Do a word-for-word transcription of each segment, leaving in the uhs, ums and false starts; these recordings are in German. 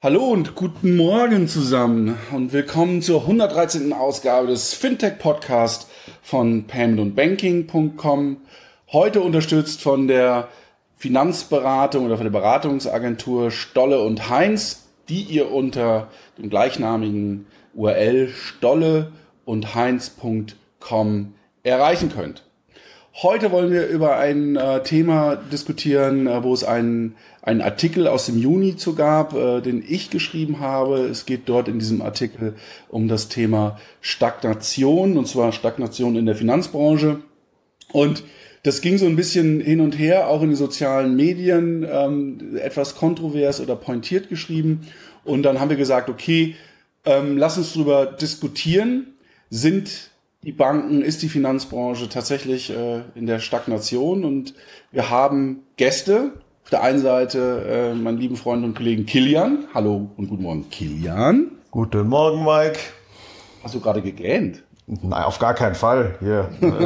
Hallo und guten Morgen zusammen und willkommen zur hundertdreizehnten Ausgabe des Fintech-Podcast von payment und banking punkt com. Heute unterstützt von der Finanzberatung oder von der Beratungsagentur Stolle und Heinz, die ihr unter dem gleichnamigen U R L stolle und heinz punkt com erreichen könnt. Heute wollen wir über ein äh, Thema diskutieren, äh, wo es einen, einen Artikel aus dem Juni zu gab, äh, den ich geschrieben habe. Es geht dort in diesem Artikel um das Thema Stagnation, und zwar Stagnation in der Finanzbranche. Und das ging so ein bisschen hin und her, auch in den sozialen Medien, ähm, etwas kontrovers oder pointiert geschrieben. Und dann haben wir gesagt, okay, ähm, lass uns drüber diskutieren. Sind die Banken, ist die Finanzbranche tatsächlich äh, in der Stagnation? Und wir haben Gäste. Auf der einen Seite äh, meinen lieben Freund und Kollegen Kilian. Hallo und guten Morgen, Kilian. Guten Morgen, Mike. Hast du gerade gegähnt? Nein, auf gar keinen Fall. Hier.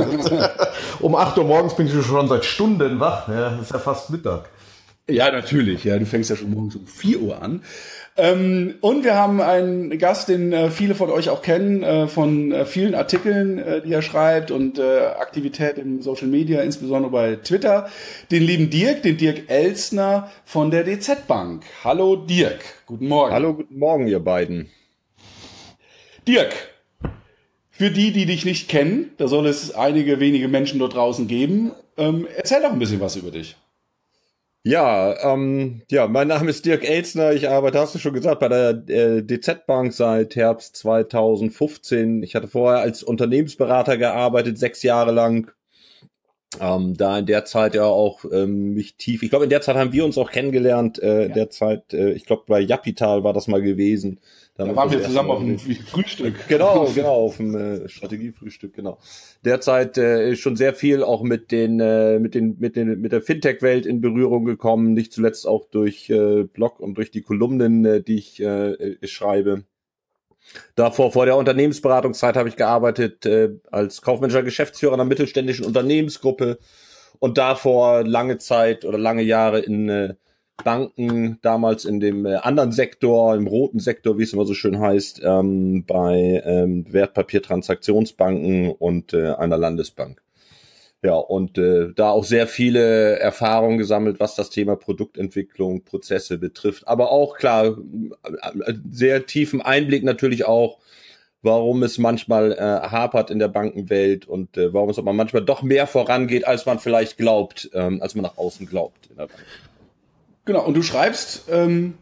Um acht Uhr morgens bin ich schon seit Stunden wach. Ja, das ist ja fast Mittag. Ja, natürlich. Ja, du fängst ja schon morgens um vier Uhr an. Ähm, und wir haben einen Gast, den äh, viele von euch auch kennen, äh, von äh, vielen Artikeln, äh, die er schreibt und äh, Aktivität in Social Media, insbesondere bei Twitter, den lieben Dirk, den Dirk Elstner von der D Z Bank. Hallo Dirk, guten Morgen. Hallo, guten Morgen, ihr beiden. Dirk, für die, die dich nicht kennen, da soll es einige wenige Menschen dort draußen geben, ähm, erzähl doch ein bisschen was über dich. Ja, ähm, ja, mein Name ist Dirk Elstner. Ich arbeite, hast du schon gesagt, bei der äh, D Z Bank seit Herbst zweitausendfünfzehn. Ich hatte vorher als Unternehmensberater gearbeitet, sechs Jahre lang. Ähm, da in der Zeit ja auch ähm, mich tief, ich glaube, in der Zeit haben wir uns auch kennengelernt. Äh, ja. Der Zeit, äh, ich glaube, bei Japital war das mal gewesen. Da, da waren wir zusammen auf dem Frühstück. Genau, genau, auf dem äh, Strategiefrühstück, genau. Derzeit äh, ist schon sehr viel auch mit den, äh, mit den, mit den, mit der Fintech-Welt in Berührung gekommen. Nicht zuletzt auch durch äh, Blog und durch die Kolumnen, äh, die ich äh, schreibe. Davor, vor der Unternehmensberatungszeit habe ich gearbeitet äh, als kaufmännischer Geschäftsführer einer mittelständischen Unternehmensgruppe und davor lange Zeit oder lange Jahre in äh, Banken, damals in dem äh, anderen Sektor, im roten Sektor, wie es immer so schön heißt, ähm, bei ähm, Wertpapiertransaktionsbanken und äh, einer Landesbank. Ja, und äh, da auch sehr viele Erfahrungen gesammelt, was das Thema Produktentwicklung, Prozesse betrifft. Aber auch, klar, sehr tiefen Einblick natürlich auch, warum es manchmal äh, hapert in der Bankenwelt und äh, warum es aber manchmal doch mehr vorangeht, als man vielleicht glaubt, ähm, als man nach außen glaubt in der Bank. Genau, und du schreibst ähm,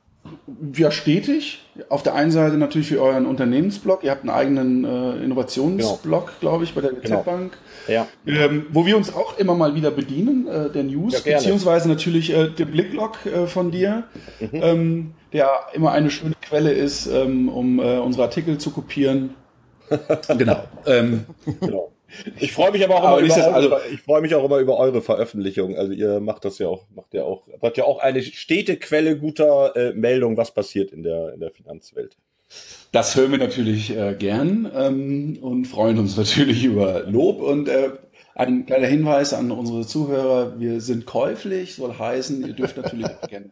ja stetig, auf der einen Seite natürlich für euren Unternehmensblog, ihr habt einen eigenen äh, Innovationsblog, genau. glaube ich, bei der D Z Bank, genau. ja. ähm, wo wir uns auch immer mal wieder bedienen, äh, der News, ja, beziehungsweise natürlich äh, der Blicklog äh, von dir, mhm. ähm, der immer eine schöne Quelle ist, ähm, um äh, unsere Artikel zu kopieren. genau. ähm, genau. Ich freue mich aber auch aber immer über, also, ich freue mich auch immer über eure Veröffentlichung. Also ihr macht das ja auch, macht ja auch, habt ja auch eine stete Quelle guter äh, Meldung, was passiert in der in der Finanzwelt. Das hören wir natürlich äh, gern ähm, und freuen uns natürlich über Lob. Und äh, ein kleiner Hinweis an unsere Zuhörer: Wir sind käuflich, soll heißen, ihr dürft natürlich auch gerne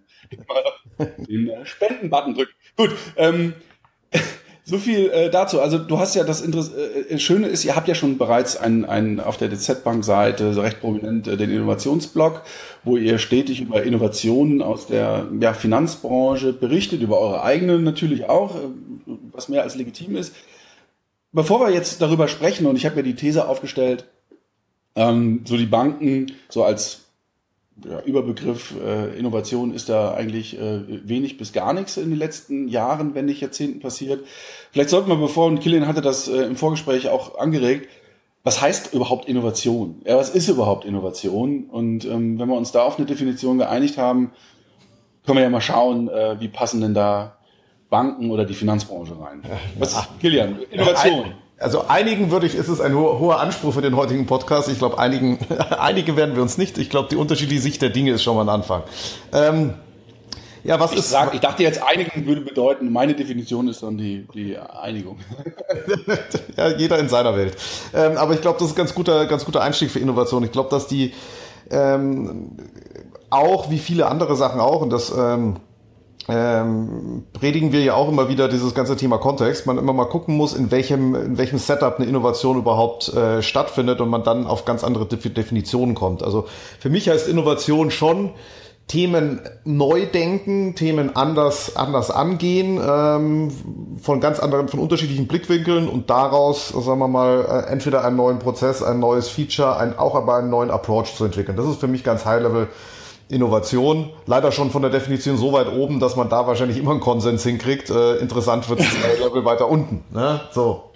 den äh, Spenden-Button drücken. Gut. Ähm, So viel äh, dazu. Also du hast ja das Interesse, äh, Schöne ist, ihr habt ja schon bereits einen, einen auf der D Z Bank-Seite so recht prominent äh, den Innovationsblog, wo ihr stetig über Innovationen aus der ja, Finanzbranche berichtet, über eure eigenen natürlich auch, äh, was mehr als legitim ist. Bevor wir jetzt darüber sprechen, und ich habe mir die These aufgestellt, ähm, so die Banken so als Ja, Überbegriff äh, Innovation ist da eigentlich äh, wenig bis gar nichts in den letzten Jahren, wenn nicht Jahrzehnten passiert. Vielleicht sollten wir, bevor, und Kilian hatte das äh, im Vorgespräch auch angeregt, was heißt überhaupt Innovation? Ja, was ist überhaupt Innovation? Und ähm, wenn wir uns da auf eine Definition geeinigt haben, können wir ja mal schauen, äh, wie passen denn da Banken oder die Finanzbranche rein. Was, ja. Kilian, Innovation. Ja, Also einigen würde ich, ist es ein hoher, hoher Anspruch für den heutigen Podcast. Ich glaube, einigen, einige werden wir uns nicht. Ich glaube, die unterschiedliche Sicht der Dinge ist schon mal ein Anfang. Ähm, ja, was ich ist? Sag, ich dachte jetzt, einigen würde bedeuten, meine Definition ist dann die, die Einigung. Ja, jeder in seiner Welt. Ähm, aber ich glaube, das ist ein ganz guter, ganz guter Einstieg für Innovation. Ich glaube, dass die ähm, auch wie viele andere Sachen auch, und das ähm, ähm, predigen wir ja auch immer wieder dieses ganze Thema Kontext. Man immer mal gucken muss, in welchem, in welchem Setup eine Innovation überhaupt äh, stattfindet und man dann auf ganz andere De- Definitionen kommt. Also für mich heißt Innovation schon Themen neu denken, Themen anders anders angehen, ähm, von ganz anderen, von unterschiedlichen Blickwinkeln und daraus, sagen wir mal, äh, entweder einen neuen Prozess, ein neues Feature, ein, auch aber einen neuen Approach zu entwickeln. Das ist für mich ganz High-Level Innovation. Leider schon von der Definition so weit oben, dass man da wahrscheinlich immer einen Konsens hinkriegt. Äh, interessant wird es ein Level weiter unten. Ne? So.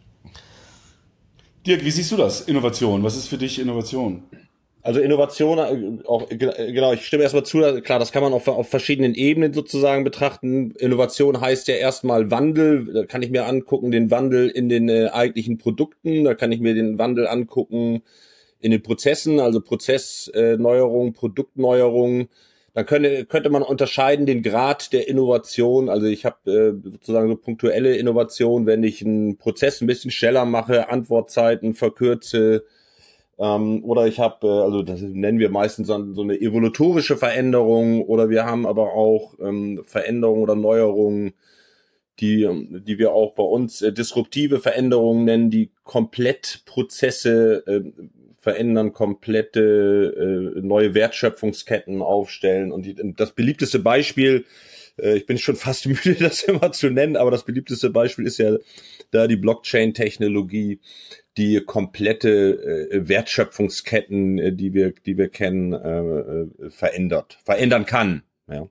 Dirk, wie siehst du das? Innovation. Was ist für dich Innovation? Also Innovation, auch genau, ich stimme erstmal zu, klar, das kann man auf, auf verschiedenen Ebenen sozusagen betrachten. Innovation heißt ja erstmal Wandel, da kann ich mir angucken, den Wandel in den äh, eigentlichen Produkten, da kann ich mir den Wandel angucken in den Prozessen, also Prozessneuerung, Produktneuerung. Dann könnte, könnte man unterscheiden den Grad der Innovation. Also ich habe äh, sozusagen so punktuelle Innovation, wenn ich einen Prozess ein bisschen schneller mache, Antwortzeiten verkürze, ähm, oder ich habe, äh, also das nennen wir meistens so, so eine evolutorische Veränderung, oder wir haben aber auch ähm, Veränderungen oder Neuerungen, die, die wir auch bei uns äh, disruptive Veränderungen nennen, die komplett Prozesse äh, verändern, komplette äh, neue Wertschöpfungsketten aufstellen. Und die, das beliebteste Beispiel, äh, ich bin schon fast müde, das immer zu nennen, aber das beliebteste Beispiel ist ja da die Blockchain-Technologie, die komplette äh, Wertschöpfungsketten, äh, die wir, die wir kennen, äh, verändert, verändern kann. Ja.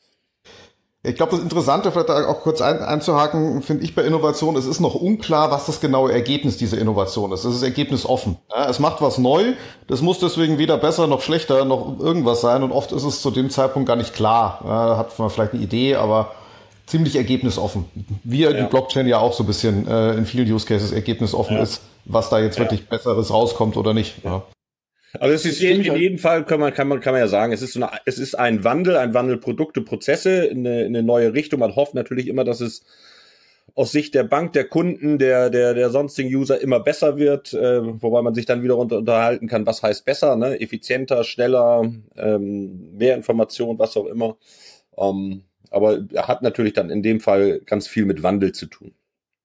Ich glaube, das Interessante, vielleicht auch kurz ein, einzuhaken, finde ich bei Innovation, es ist noch unklar, was das genaue Ergebnis dieser Innovation ist. Es ist ergebnisoffen. Ja, es macht was neu, das muss deswegen weder besser noch schlechter noch irgendwas sein und oft ist es zu dem Zeitpunkt gar nicht klar. Ja, da hat man vielleicht eine Idee, aber ziemlich ergebnisoffen. Wie ja. die Blockchain ja auch so ein bisschen äh, in vielen Use Cases ergebnisoffen ja. ist, was da jetzt ja. wirklich Besseres rauskommt oder nicht. Ja. Also es ist in, in jedem Fall kann man kann man kann man ja sagen, es ist so eine, es ist ein Wandel, ein Wandel Produkte, Prozesse in eine, in eine neue Richtung. Man hofft natürlich immer, dass es aus Sicht der Bank, der Kunden, der der der sonstigen User immer besser wird, äh, wobei man sich dann wieder unter, unterhalten kann, was heißt besser, ne? Effizienter, schneller, ähm, mehr Information, was auch immer. Ähm, aber er hat natürlich dann in dem Fall ganz viel mit Wandel zu tun.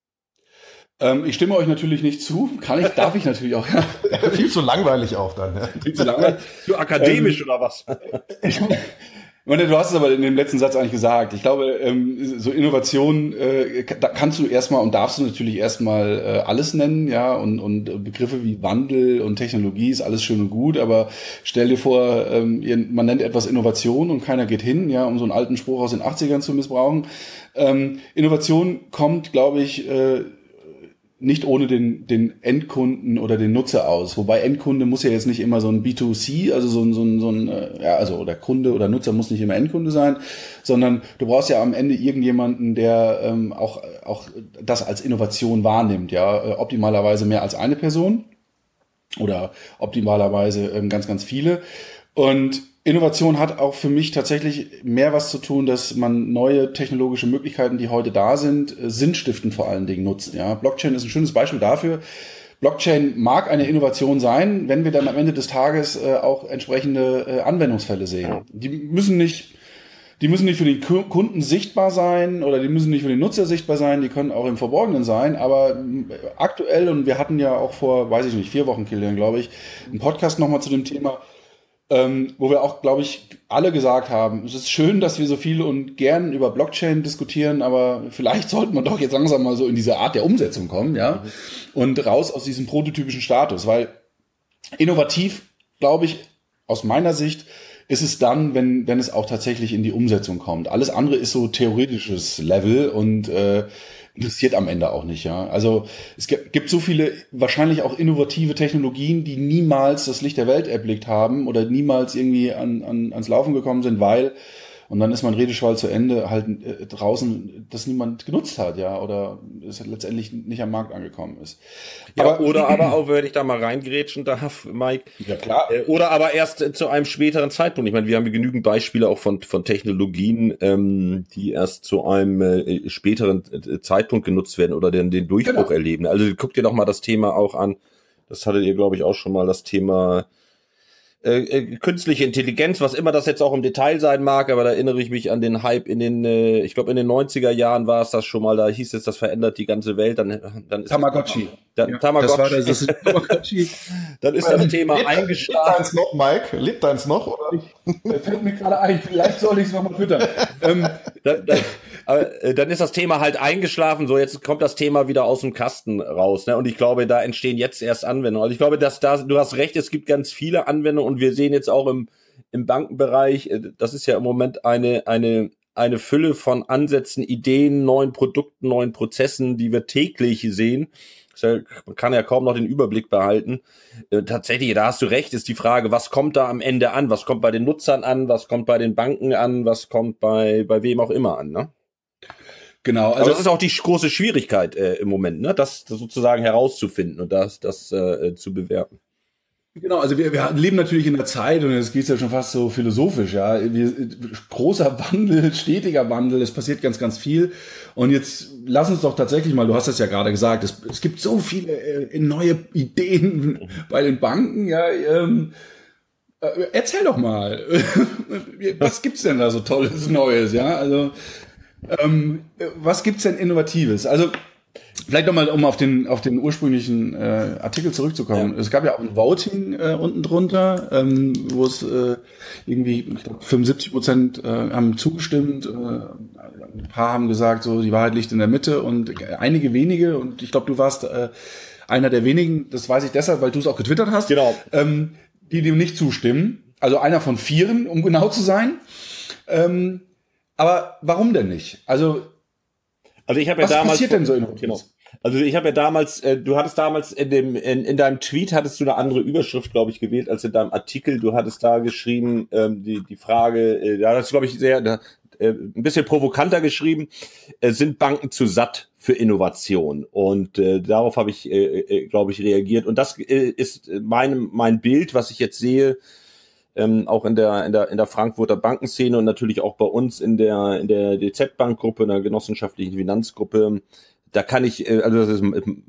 Ähm, ich stimme euch natürlich nicht zu. Kann ich, darf ich natürlich auch. Ja, viel zu langweilig auch dann. Ja. Viel zu langweilig. Zu akademisch ähm, oder was? Ich meine, du hast es aber in dem letzten Satz eigentlich gesagt. Ich glaube, ähm, so Innovation, äh, da kannst du erstmal und darfst du natürlich erstmal äh, alles nennen, ja, und, und Begriffe wie Wandel und Technologie ist alles schön und gut, aber stell dir vor, ähm, man nennt etwas Innovation und keiner geht hin, ja, um so einen alten Spruch aus den achtzigern zu missbrauchen. Ähm, Innovation kommt, glaube ich, äh, nicht ohne den, den Endkunden oder den Nutzer aus. Wobei Endkunde muss ja jetzt nicht immer so ein B zwei C, also so ein, so ein, so ein ja, also oder Kunde oder Nutzer muss nicht immer Endkunde sein, sondern du brauchst ja am Ende irgendjemanden, der ähm, auch, auch das als Innovation wahrnimmt, ja, optimalerweise mehr als eine Person oder optimalerweise ähm, ganz, ganz viele. Und Innovation hat auch für mich tatsächlich mehr was zu tun, dass man neue technologische Möglichkeiten, die heute da sind, sinnstiftend vor allen Dingen nutzt. Ja, Blockchain ist ein schönes Beispiel dafür. Blockchain mag eine Innovation sein, wenn wir dann am Ende des Tages äh, auch entsprechende äh, Anwendungsfälle sehen. Die müssen nicht, die müssen nicht für den Kunden sichtbar sein oder die müssen nicht für den Nutzer sichtbar sein. Die können auch im Verborgenen sein. Aber aktuell, und wir hatten ja auch vor, weiß ich nicht, vier Wochen, Kilian, glaube ich, einen Podcast nochmal zu dem Thema, Ähm, wo wir auch, glaube ich, alle gesagt haben, es ist schön, dass wir so viel und gern über Blockchain diskutieren, aber vielleicht sollten wir doch jetzt langsam mal so in diese Art der Umsetzung kommen, ja, mhm. und raus aus diesem prototypischen Status, weil innovativ, glaube ich, aus meiner Sicht ist es dann, wenn wenn es auch tatsächlich in die Umsetzung kommt. Alles andere ist so theoretisches Level und äh, interessiert am Ende auch nicht, ja. Also es gibt so viele wahrscheinlich auch innovative Technologien, die niemals das Licht der Welt erblickt haben oder niemals irgendwie an, an, ans Laufen gekommen sind, weil, und dann ist mein Redeschwall zu Ende, halt äh, draußen, das niemand genutzt hat, ja, oder es letztendlich nicht am Markt angekommen ist. Ja, aber, oder aber auch, wenn ich da mal reingrätschen darf, Mike. Ja, klar. Äh, oder aber erst äh, zu einem späteren Zeitpunkt. Ich meine, wir haben genügend Beispiele auch von von Technologien, ähm, die erst zu einem äh, späteren äh, Zeitpunkt genutzt werden oder den, den Durchbruch genau. erleben. Also guckt dir doch mal das Thema auch an. Das hattet ihr, glaube ich, auch schon mal, das Thema äh, künstliche Intelligenz, was immer das jetzt auch im Detail sein mag, aber da erinnere ich mich an den Hype in den, äh, ich glaube in den neunziger Jahren war es das schon mal, da hieß es, das verändert die ganze Welt. Dann, dann ist Tamagotchi. Dann, ja, Tamagotchi. Das war das, das ist Tamagotchi. Dann ist das Thema lebt, eingeschlafen. Lebt eins noch, Mike? Lebt eins noch? Oder? Ich, fällt mir gerade ein, vielleicht soll ich es nochmal füttern. ähm, dann, dann, aber, äh, dann ist das Thema halt eingeschlafen, so jetzt kommt das Thema wieder aus dem Kasten raus, ne? Und ich glaube, da entstehen jetzt erst Anwendungen. Also ich glaube, dass da, du hast recht, es gibt ganz viele Anwendungen und wir sehen jetzt auch im, im Bankenbereich, das ist ja im Moment eine, eine, eine Fülle von Ansätzen, Ideen, neuen Produkten, neuen Prozessen, die wir täglich sehen. Man kann ja kaum noch den Überblick behalten. Äh, tatsächlich, da hast du recht, ist die Frage, was kommt da am Ende an? Was kommt bei den Nutzern an? Was kommt bei den Banken an? Was kommt bei, bei wem auch immer an, ne? Genau. Also, aber das ist auch die große Schwierigkeit äh, im Moment, ne? Das, das sozusagen herauszufinden und das, das äh, zu bewerten. Genau, also wir, wir leben natürlich in der Zeit und es geht ja schon fast so philosophisch, ja. Wir, großer Wandel, stetiger Wandel, es passiert ganz, ganz viel. Und jetzt lass uns doch tatsächlich mal, du hast das ja gerade gesagt, es, es gibt so viele äh, neue Ideen bei den Banken, ja. Ähm, äh, erzähl doch mal, was gibt's denn da so Tolles Neues, ja? Also ähm, was gibt's denn Innovatives? Also vielleicht nochmal, um auf den auf den ursprünglichen äh, Artikel zurückzukommen. Ja. Es gab ja auch ein Voting äh, unten drunter, ähm, wo es äh, irgendwie, ich glaube, fünfundsiebzig Prozent äh, haben zugestimmt. Äh, ein paar haben gesagt, so die Wahrheit liegt in der Mitte und einige wenige, und ich glaube, du warst äh, einer der wenigen, das weiß ich deshalb, weil du es auch getwittert hast, genau. ähm, die dem nicht zustimmen. Also einer von vieren, um genau zu sein. Ähm, aber warum denn nicht? Also Also ich habe ja was damals, passiert denn so innovativ? Genau. Also ich habe ja damals, äh, du hattest damals in dem in, in deinem Tweet hattest du eine andere Überschrift, glaube ich, gewählt als in deinem Artikel. Du hattest da geschrieben ähm, die die Frage, äh, da hast du, glaube ich, sehr äh, ein bisschen provokanter geschrieben. Äh, sind Banken zu satt für Innovation? Und äh, darauf habe ich, äh, äh, glaube ich, reagiert. Und das äh, ist mein mein Bild, was ich jetzt sehe. Ähm, auch in der in der in der Frankfurter Bankenszene und natürlich auch bei uns in der in der D Z-Bank-Gruppe, in der genossenschaftlichen Finanzgruppe. Da kann ich, äh, also das ist,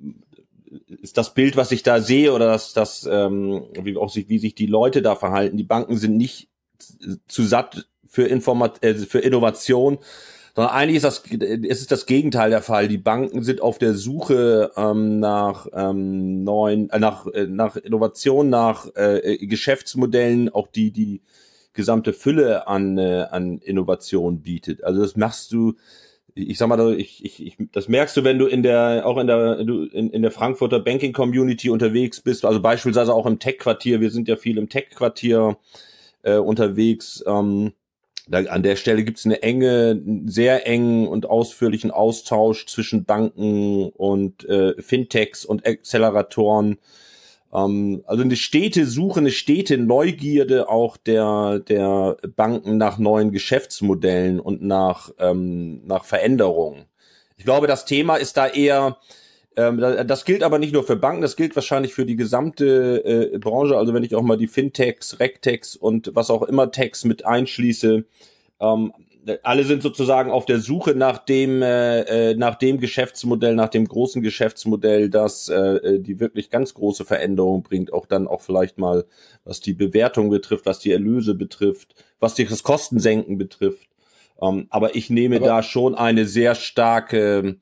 ist das Bild, was ich da sehe, oder das das ähm, wie auch sich wie sich die Leute da verhalten. Die Banken sind nicht zu satt für Informat äh, für Innovation, sondern eigentlich ist das es ist das Gegenteil der Fall. Die Banken sind auf der Suche ähm, nach ähm, neuen, äh, nach äh, nach Innovation, nach äh, Geschäftsmodellen, auch die die gesamte Fülle an äh, an Innovation bietet. Also das machst du, ich sag mal, ich, ich, ich das merkst du, wenn du in der auch in der du in, in der Frankfurter Banking Community unterwegs bist. Also beispielsweise auch im Tech-Quartier. Wir sind ja viel im Tech-Quartier äh, unterwegs. Ähm, Da, an der Stelle gibt es eine enge, sehr engen und ausführlichen Austausch zwischen Banken und äh, Fintechs und Acceleratoren. Ähm, also eine stete Suche, eine stete Neugierde auch der der Banken nach neuen Geschäftsmodellen und nach ähm, nach Veränderungen. Ich glaube, das Thema ist da eher, ähm, das gilt aber nicht nur für Banken, das gilt wahrscheinlich für die gesamte äh, Branche. Also wenn ich auch mal die Fintechs, Regtechs und was auch immer Techs mit einschließe, ähm, alle sind sozusagen auf der Suche nach dem äh, nach dem Geschäftsmodell, nach dem großen Geschäftsmodell, das äh, die wirklich ganz große Veränderungen bringt, auch dann auch vielleicht mal, was die Bewertung betrifft, was die Erlöse betrifft, was die, das Kostensenken betrifft. Ähm, aber ich nehme aber da schon eine sehr starke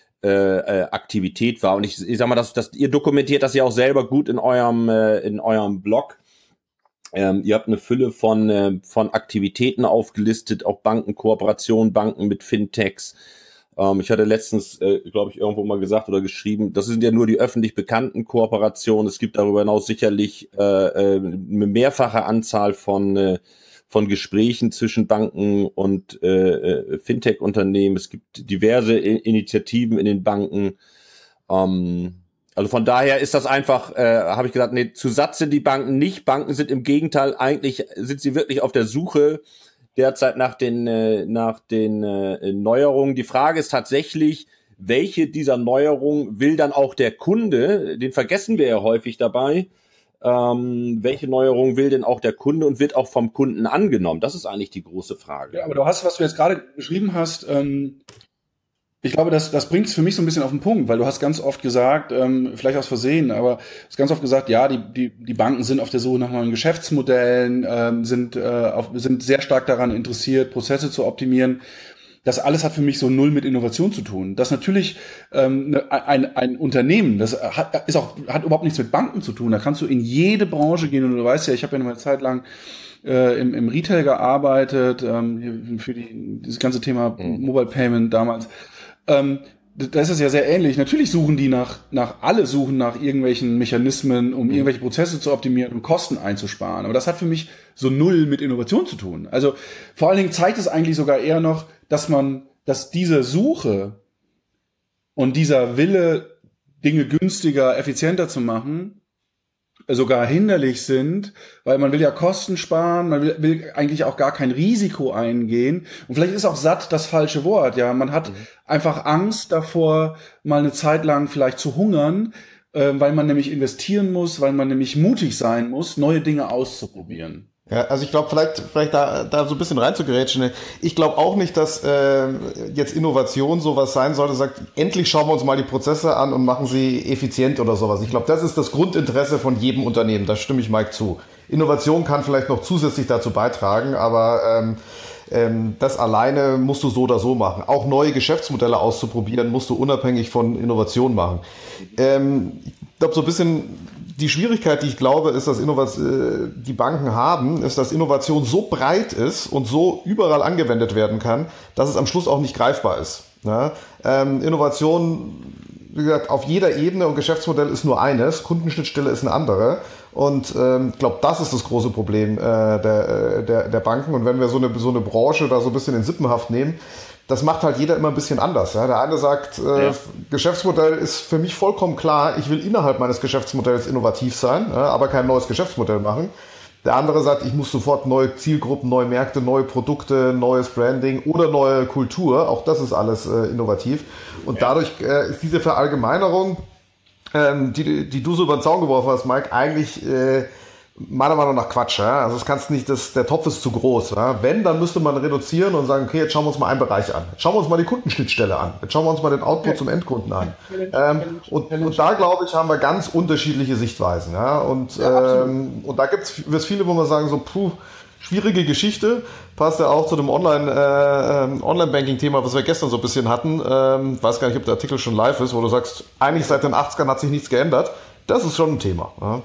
Äh, Aktivität war. Und ich, ich sag mal, dass, dass ihr dokumentiert das ja auch selber gut in eurem äh, in eurem Blog. Ähm, ihr habt eine Fülle von äh, von Aktivitäten aufgelistet, auch Bankenkooperationen, Banken mit Fintechs. Ähm, ich hatte letztens, äh, glaube ich, irgendwo mal gesagt oder geschrieben, das sind ja nur die öffentlich bekannten Kooperationen. Es gibt darüber hinaus sicherlich äh, äh, eine mehrfache Anzahl von äh, von Gesprächen zwischen Banken und äh, Fintech-Unternehmen. Es gibt diverse I- Initiativen in den Banken. Ähm, also von daher ist das einfach, äh, habe ich gesagt, nee, zu satt sind die Banken nicht. Banken sind im Gegenteil, eigentlich sind sie wirklich auf der Suche derzeit nach den, äh, nach den äh, Neuerungen. Die Frage ist tatsächlich, welche dieser Neuerungen will dann auch der Kunde? Den vergessen wir ja häufig dabei. Ähm, welche Neuerung will denn auch der Kunde und wird auch vom Kunden angenommen? Das ist eigentlich die große Frage. Ja, aber du hast, was du jetzt gerade geschrieben hast, ähm, Ich glaube, das, das bringt es für mich so ein bisschen auf den Punkt, weil du hast ganz oft gesagt, ähm, vielleicht aus Versehen, aber du hast ganz oft gesagt, ja, die, die, die Banken sind auf der Suche nach neuen Geschäftsmodellen, ähm, sind, äh, auf, sind sehr stark daran interessiert, Prozesse zu optimieren. Das alles hat für mich so null mit Innovation zu tun. Das natürlich ähm, ne, ein, ein Unternehmen, das hat, ist auch, hat überhaupt nichts mit Banken zu tun. Da kannst du in jede Branche gehen und du weißt ja, ich habe ja eine Zeit lang äh, im, im Retail gearbeitet, ähm, für die, dieses ganze Thema mhm. Mobile Payment damals. Ähm, da ist es ja sehr ähnlich. Natürlich suchen die nach, nach, alle suchen nach irgendwelchen Mechanismen, um mhm. irgendwelche Prozesse zu optimieren und Kosten einzusparen. Aber das hat für mich so null mit Innovation zu tun. Also vor allen Dingen zeigt es eigentlich sogar eher noch, dass man, dass diese Suche und dieser Wille, Dinge günstiger, effizienter zu machen, sogar hinderlich sind, weil man will ja Kosten sparen, man will, will eigentlich auch gar kein Risiko eingehen. Und vielleicht ist auch satt das falsche Wort. Ja, man hat mhm. einfach Angst davor, mal eine Zeit lang vielleicht zu hungern, äh, weil man nämlich investieren muss, weil man nämlich mutig sein muss, neue Dinge auszuprobieren. Ja, also ich glaube, vielleicht vielleicht da da so ein bisschen reinzugerätschen. Ich glaube auch nicht, dass äh, jetzt Innovation sowas sein sollte, sagt, endlich schauen wir uns mal die Prozesse an und machen sie effizient oder sowas. Ich glaube, das ist das Grundinteresse von jedem Unternehmen, da stimme ich Mike zu. Innovation kann vielleicht noch zusätzlich dazu beitragen, aber ähm, ähm, das alleine musst du so oder so machen. Auch neue Geschäftsmodelle auszuprobieren, musst du unabhängig von Innovation machen. Ähm, ich glaube, so ein bisschen die Schwierigkeit, die ich glaube, ist, dass Innovation, die Banken haben, ist, dass Innovation so breit ist und so überall angewendet werden kann, dass es am Schluss auch nicht greifbar ist. Ja? Ähm, Innovation, wie gesagt, auf jeder Ebene und Geschäftsmodell ist nur eines, Kundenschnittstelle ist eine andere. Und ähm, ich glaube, das ist das große Problem äh, der, der, der Banken. Und wenn wir so eine, so eine Branche da so ein bisschen in Sippenhaft nehmen, das macht halt jeder immer ein bisschen anders. Ja? Der eine sagt, äh, ja. Geschäftsmodell ist für mich vollkommen klar, ich will innerhalb meines Geschäftsmodells innovativ sein, ja, aber kein neues Geschäftsmodell machen. Der andere sagt, ich muss sofort neue Zielgruppen, neue Märkte, neue Produkte, neues Branding oder neue Kultur. Auch das ist alles äh, innovativ. Und ja. dadurch äh, ist diese Verallgemeinerung, ähm, die, die du so über den Zaun geworfen hast, Mike, eigentlich äh, meiner Meinung nach Quatsch. Ja? Also das kannst nicht, das, der Topf ist zu groß. Ja? Wenn, dann müsste man reduzieren und sagen, okay, jetzt schauen wir uns mal einen Bereich an. Jetzt schauen wir uns mal die Kundenschnittstelle an. Jetzt schauen wir uns mal den Output okay. zum Endkunden an. Ähm, und, und da, glaube ich, haben wir ganz unterschiedliche Sichtweisen. Ja? Und, ja, ähm, und da gibt es viele, wo man sagen, so, puh, schwierige Geschichte. Passt ja auch zu dem Online, äh, Online-Banking-Thema, was wir gestern so ein bisschen hatten. Ähm, weiß gar nicht, ob der Artikel schon live ist, wo du sagst, eigentlich seit den achtzigern hat sich nichts geändert. Das ist schon ein Thema. Ja?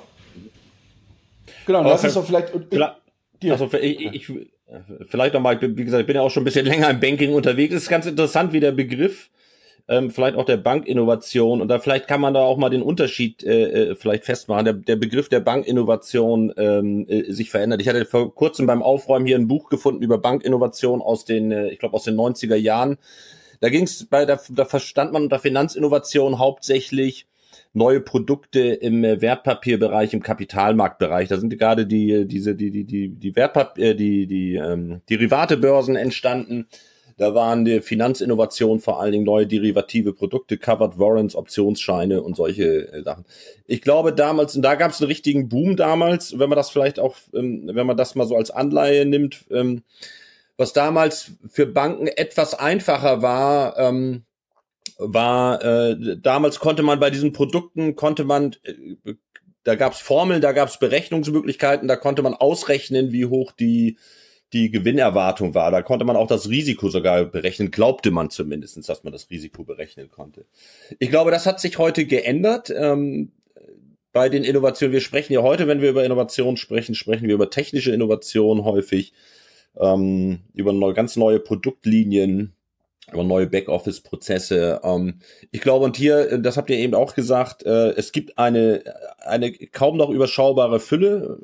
Genau, das ist doch vielleicht. vielleicht also ich, ich, vielleicht nochmal, wie gesagt, ich bin ja auch schon ein bisschen länger im Banking unterwegs. Es ist ganz interessant, wie der Begriff, ähm, vielleicht auch der Bankinnovation, und da vielleicht kann man da auch mal den Unterschied äh, vielleicht festmachen. Der, der Begriff der Bankinnovation ähm, äh, sich verändert. Ich hatte vor kurzem beim Aufräumen hier ein Buch gefunden über Bankinnovation aus den, äh, ich glaube aus den neunziger Jahren. Da ging es bei, da, da verstand man unter Finanzinnovation hauptsächlich neue Produkte im Wertpapierbereich, im Kapitalmarktbereich. Da sind gerade die diese die die die die Wertpapier die die ähm, Derivatebörsen entstanden. Da waren die Finanzinnovationen vor allen Dingen neue derivative Produkte, Covered Warrants, Optionsscheine und solche äh, Sachen. Ich glaube damals, und da gab es einen richtigen Boom damals, wenn man das vielleicht auch, ähm, wenn man das mal so als Anleihe nimmt, ähm, was damals für Banken etwas einfacher war. Ähm, war äh, damals konnte man bei diesen Produkten konnte man äh, da gab's Formeln, da gab's Berechnungsmöglichkeiten, da konnte man ausrechnen, wie hoch die die Gewinnerwartung war. Da konnte man auch das Risiko sogar berechnen, glaubte man zumindestens, dass man das Risiko berechnen konnte. Ich glaube, das hat sich heute geändert ähm, bei den Innovationen. Wir sprechen ja heute, wenn wir über Innovation sprechen, sprechen wir über technische Innovation häufig, ähm, über neue, ganz neue Produktlinien, über neue Backoffice-Prozesse. Ähm, ich glaube, und hier, das habt ihr eben auch gesagt, äh, es gibt eine eine kaum noch überschaubare Fülle.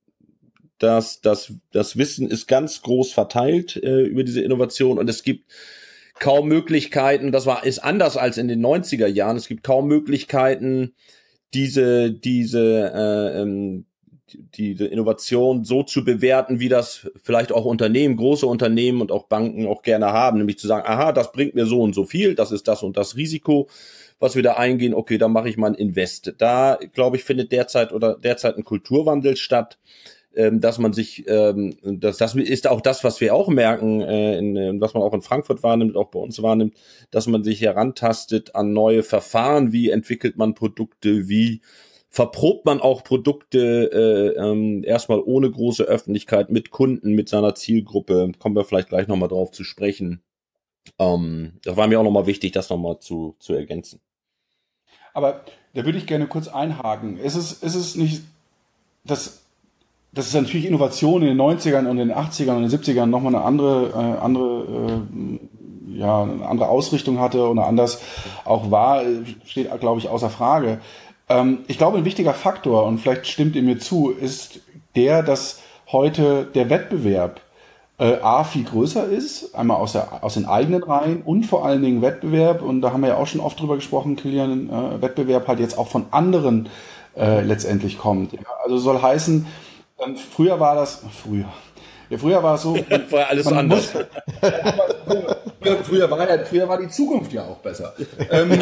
Das, das, das Wissen ist ganz groß verteilt äh, über diese Innovation, und es gibt kaum Möglichkeiten, das war ist anders als in den neunziger Jahren, es gibt kaum Möglichkeiten, diese diese äh, ähm, diese Innovation so zu bewerten, wie das vielleicht auch Unternehmen, große Unternehmen und auch Banken auch gerne haben, nämlich zu sagen, aha, das bringt mir so und so viel, das ist das und das Risiko, was wir da eingehen, okay, dann mache ich mal ein Invest. Da, glaube ich, findet derzeit oder derzeit ein Kulturwandel statt, ähm, dass man sich, ähm, das, das ist auch das, was wir auch merken, äh, in, was man auch in Frankfurt wahrnimmt, auch bei uns wahrnimmt, dass man sich herantastet an neue Verfahren, wie entwickelt man Produkte, wie verprobt man auch Produkte äh, ähm, erstmal ohne große Öffentlichkeit mit Kunden, mit seiner Zielgruppe. Kommen wir vielleicht gleich nochmal drauf zu sprechen. Ähm, das war mir auch nochmal wichtig, das nochmal zu, zu ergänzen. Aber da würde ich gerne kurz einhaken. Ist es, ist es nicht, dass, das ist natürlich Innovation in den neunzigern und in den achtzigern und den siebzigern nochmal eine andere, äh, andere, äh, ja, eine andere Ausrichtung hatte oder anders auch war, steht, glaube ich, außer Frage. Ich glaube, ein wichtiger Faktor, und vielleicht stimmt ihr mir zu, ist der, dass heute der Wettbewerb äh, A, viel größer ist, einmal aus, der, aus den eigenen Reihen und vor allen Dingen Wettbewerb, und da haben wir ja auch schon oft drüber gesprochen, Kilian, äh, Wettbewerb halt jetzt auch von anderen äh, letztendlich kommt. Ja? Also soll heißen, ähm, früher war das, früher, ja, früher war es so, war alles so anders. Muss, früher, früher, war ja, früher war die Zukunft ja auch besser. ähm,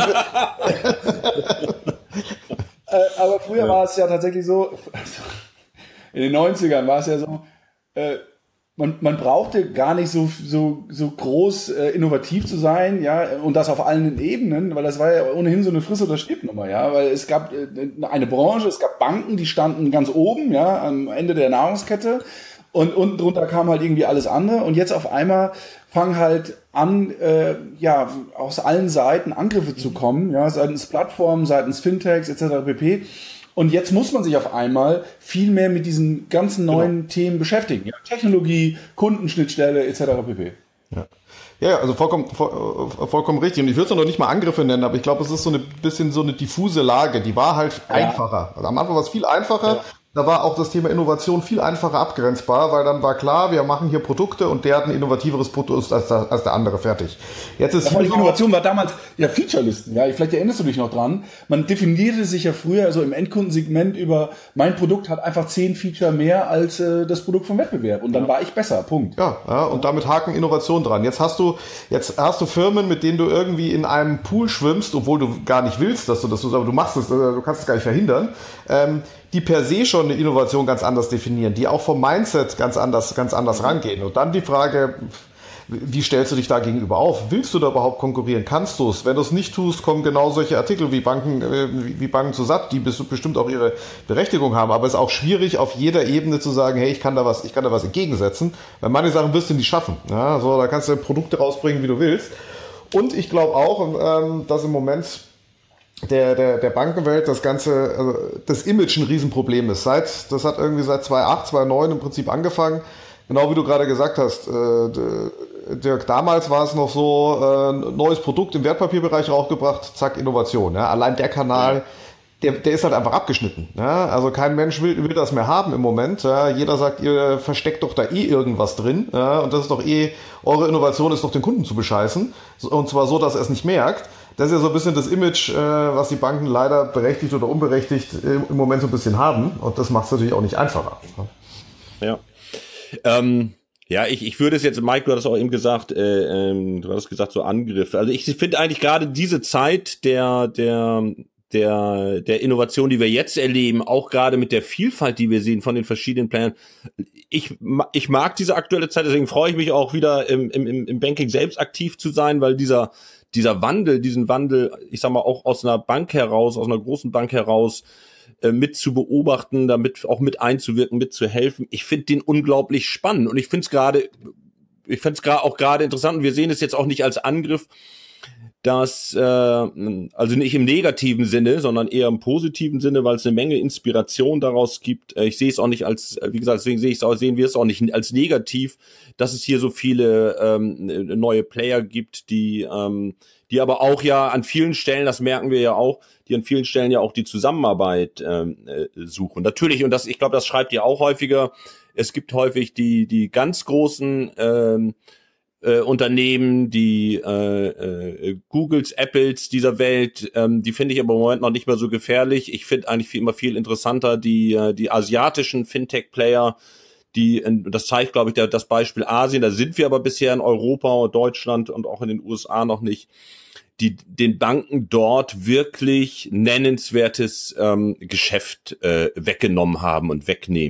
Äh, aber früher ja. war es ja tatsächlich so, in den neunzigern war es ja so, äh, man, man brauchte gar nicht so, so, so groß äh, innovativ zu sein, ja, und das auf allen Ebenen, weil das war ja ohnehin so eine Friss- oder Stirb-Nummer, ja, weil es gab äh, eine Branche, es gab Banken, die standen ganz oben, ja, am Ende der Nahrungskette, und unten drunter kam halt irgendwie alles andere, und jetzt auf einmal fangen halt an, äh, ja, aus allen Seiten Angriffe zu kommen, ja, seitens Plattformen, seitens Fintechs et cetera pp. Und jetzt muss man sich auf einmal viel mehr mit diesen ganzen neuen genau. Themen beschäftigen. Ja? Technologie, Kundenschnittstelle et cetera pp. Ja. Ja, also vollkommen, voll, vollkommen richtig. Und ich würde es noch nicht mal Angriffe nennen, aber ich glaube, es ist so ein bisschen so eine diffuse Lage. Die war halt ja. einfacher. Also am Anfang war es viel einfacher. Ja. Da war auch das Thema Innovation viel einfacher abgrenzbar, weil dann war klar, wir machen hier Produkte und der hat ein innovativeres Produkt als der, als der andere, fertig. Jetzt ist die Innovation war damals ja Featurelisten, ja, vielleicht erinnerst du dich noch dran. Man definierte sich ja früher also im Endkundensegment über, mein Produkt hat einfach zehn Feature mehr als äh, das Produkt vom Wettbewerb und dann ja. war ich besser, Punkt. Ja, ja, und damit haken Innovation dran. Jetzt hast du jetzt hast du Firmen, mit denen du irgendwie in einem Pool schwimmst, obwohl du gar nicht willst, dass du das so, aber du machst es, du kannst es gar nicht verhindern. Ähm, die per se schon eine Innovation ganz anders definieren, die auch vom Mindset ganz anders, ganz anders rangehen. Und dann die Frage, wie stellst du dich da gegenüber auf? Willst du da überhaupt konkurrieren? Kannst du es? Wenn du es nicht tust, kommen genau solche Artikel wie Banken, äh, wie Banken zu satt, die bestimmt auch ihre Berechtigung haben. Aber es ist auch schwierig, auf jeder Ebene zu sagen, hey, ich kann da was, ich kann da was entgegensetzen. Weil manche Sachen wirst du nicht schaffen. Ja, so, da kannst du Produkte rausbringen, wie du willst. Und ich glaube auch, ähm, dass im Moment Der, der, der Bankenwelt das ganze, also das Image ein Riesenproblem ist. Seit, das hat irgendwie seit zweitausendacht, zweitausendneun im Prinzip angefangen. Genau wie du gerade gesagt hast, äh, Dirk, damals war es noch so, äh, neues Produkt im Wertpapierbereich rausgebracht, zack, Innovation. Ja. Allein der Kanal, der, der ist halt einfach abgeschnitten. Ja. Also kein Mensch will, will das mehr haben im Moment. Ja. Jeder sagt, ihr versteckt doch da eh irgendwas drin. Ja. Und das ist doch eh, eure Innovation ist doch den Kunden zu bescheißen. Und zwar so, dass er es nicht merkt. Das ist ja so ein bisschen das Image, was die Banken leider berechtigt oder unberechtigt im Moment so ein bisschen haben. Und das macht es natürlich auch nicht einfacher. Ja. Ähm, ja, ich, ich würde es jetzt, Mike, du hattest auch eben gesagt, äh, ähm, du hattest gesagt, so Angriffe. Also ich finde eigentlich gerade diese Zeit der, der, der, der Innovation, die wir jetzt erleben, auch gerade mit der Vielfalt, die wir sehen von den verschiedenen Playern. Ich, ich mag diese aktuelle Zeit, deswegen freue ich mich auch wieder im, im, im Banking selbst aktiv zu sein, weil dieser, dieser Wandel, diesen Wandel, ich sag mal, auch aus einer Bank heraus, aus einer großen Bank heraus, äh, mit zu beobachten, damit auch mit einzuwirken, mitzuhelfen. Ich finde den unglaublich spannend und ich finde es gerade, ich finde es gerade auch gerade interessant und wir sehen es jetzt auch nicht als Angriff, dass, äh, also nicht im negativen Sinne, sondern eher im positiven Sinne, weil es eine Menge Inspiration daraus gibt. Ich sehe es auch nicht als, wie gesagt, deswegen sehe ich es auch, sehen wir es auch nicht als negativ, dass es hier so viele ähm, neue Player gibt, die, ähm, die aber auch ja an vielen Stellen, das merken wir ja auch, die an vielen Stellen ja auch die Zusammenarbeit ähm, suchen. Natürlich, und das, ich glaube, das schreibt ihr auch häufiger, es gibt häufig die, die ganz großen ähm, Äh, Unternehmen, die äh, äh, Googles, Apples dieser Welt, ähm, die finde ich aber im Moment noch nicht mehr so gefährlich. Ich finde eigentlich viel, immer viel interessanter die äh, die asiatischen Fintech-Player, die, in, das zeigt, glaube ich, der, das Beispiel Asien, da sind wir aber bisher in Europa und Deutschland und auch in den U S A noch nicht, die den Banken dort wirklich nennenswertes ähm, Geschäft äh, weggenommen haben und wegnehmen.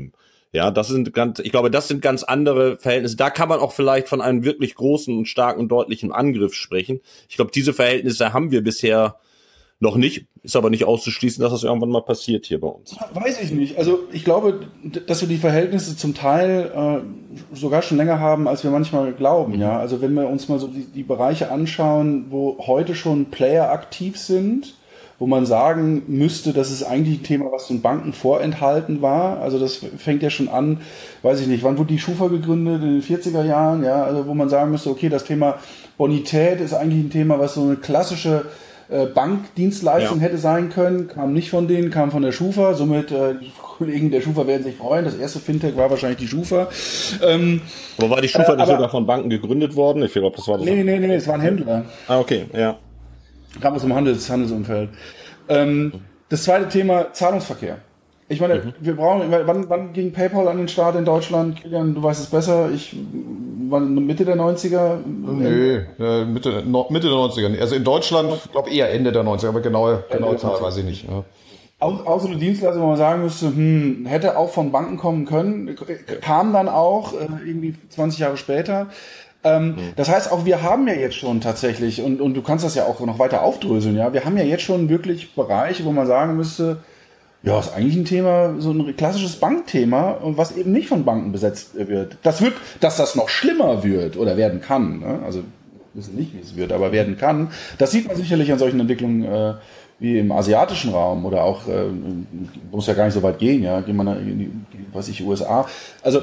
Ja, das sind ganz, ich glaube, das sind ganz andere Verhältnisse. Da kann man auch vielleicht von einem wirklich großen und starken, deutlichen Angriff sprechen. Ich glaube, diese Verhältnisse haben wir bisher noch nicht. Ist aber nicht auszuschließen, dass das irgendwann mal passiert hier bei uns. Weiß ich nicht. Also ich glaube, dass wir die Verhältnisse zum Teil äh, sogar schon länger haben, als wir manchmal glauben. Mhm. Ja, also wenn wir uns mal so die, die Bereiche anschauen, wo heute schon Player aktiv sind, wo man sagen müsste, das ist eigentlich ein Thema, was den Banken vorenthalten war. Also das fängt ja schon an, weiß ich nicht, wann wurde die Schufa gegründet? In den vierziger Jahren, ja, also wo man sagen müsste, okay, das Thema Bonität ist eigentlich ein Thema, was so eine klassische äh, Bankdienstleistung ja. hätte sein können, kam nicht von denen, kam von der Schufa, somit äh, die Kollegen der Schufa werden sich freuen, das erste Fintech war wahrscheinlich die Schufa. Ähm, aber war die Schufa äh, nicht sogar von Banken gegründet worden? Ich glaube, das war das. Nee, nee, nee, es waren Händler. Ah, okay, ja. Kam aus dem Handels, Handelsumfeld. Ähm, das zweite Thema, Zahlungsverkehr. Ich meine, mhm. wir brauchen, wann, wann ging PayPal an den Start in Deutschland? Kilian, du weißt es besser. Ich, wann, Mitte der neunziger? Nö, äh, Mitte, no, Mitte der neunziger. Also in Deutschland, ich glaube eher Ende der neunziger, aber genaue, genaue Zahl weiß ich nicht. Ja. Auch, auch so eine Dienstleistung, wo man sagen müsste, hm, hätte auch von Banken kommen können, kam dann auch, äh, irgendwie zwanzig Jahre später. Ähm, das heißt, auch wir haben ja jetzt schon tatsächlich, und, und du kannst das ja auch noch weiter aufdröseln, ja, wir haben ja jetzt schon wirklich Bereiche, wo man sagen müsste, ja, ist eigentlich ein Thema, so ein klassisches Bankthema, was eben nicht von Banken besetzt wird. Das wird, dass das noch schlimmer wird oder werden kann, ne? Also wir wissen nicht, wie es wird, aber werden kann. Das sieht man sicherlich an solchen Entwicklungen äh, wie im asiatischen Raum oder auch, äh, muss ja gar nicht so weit gehen, ja, gehen wir in die, was ich, U S A. Also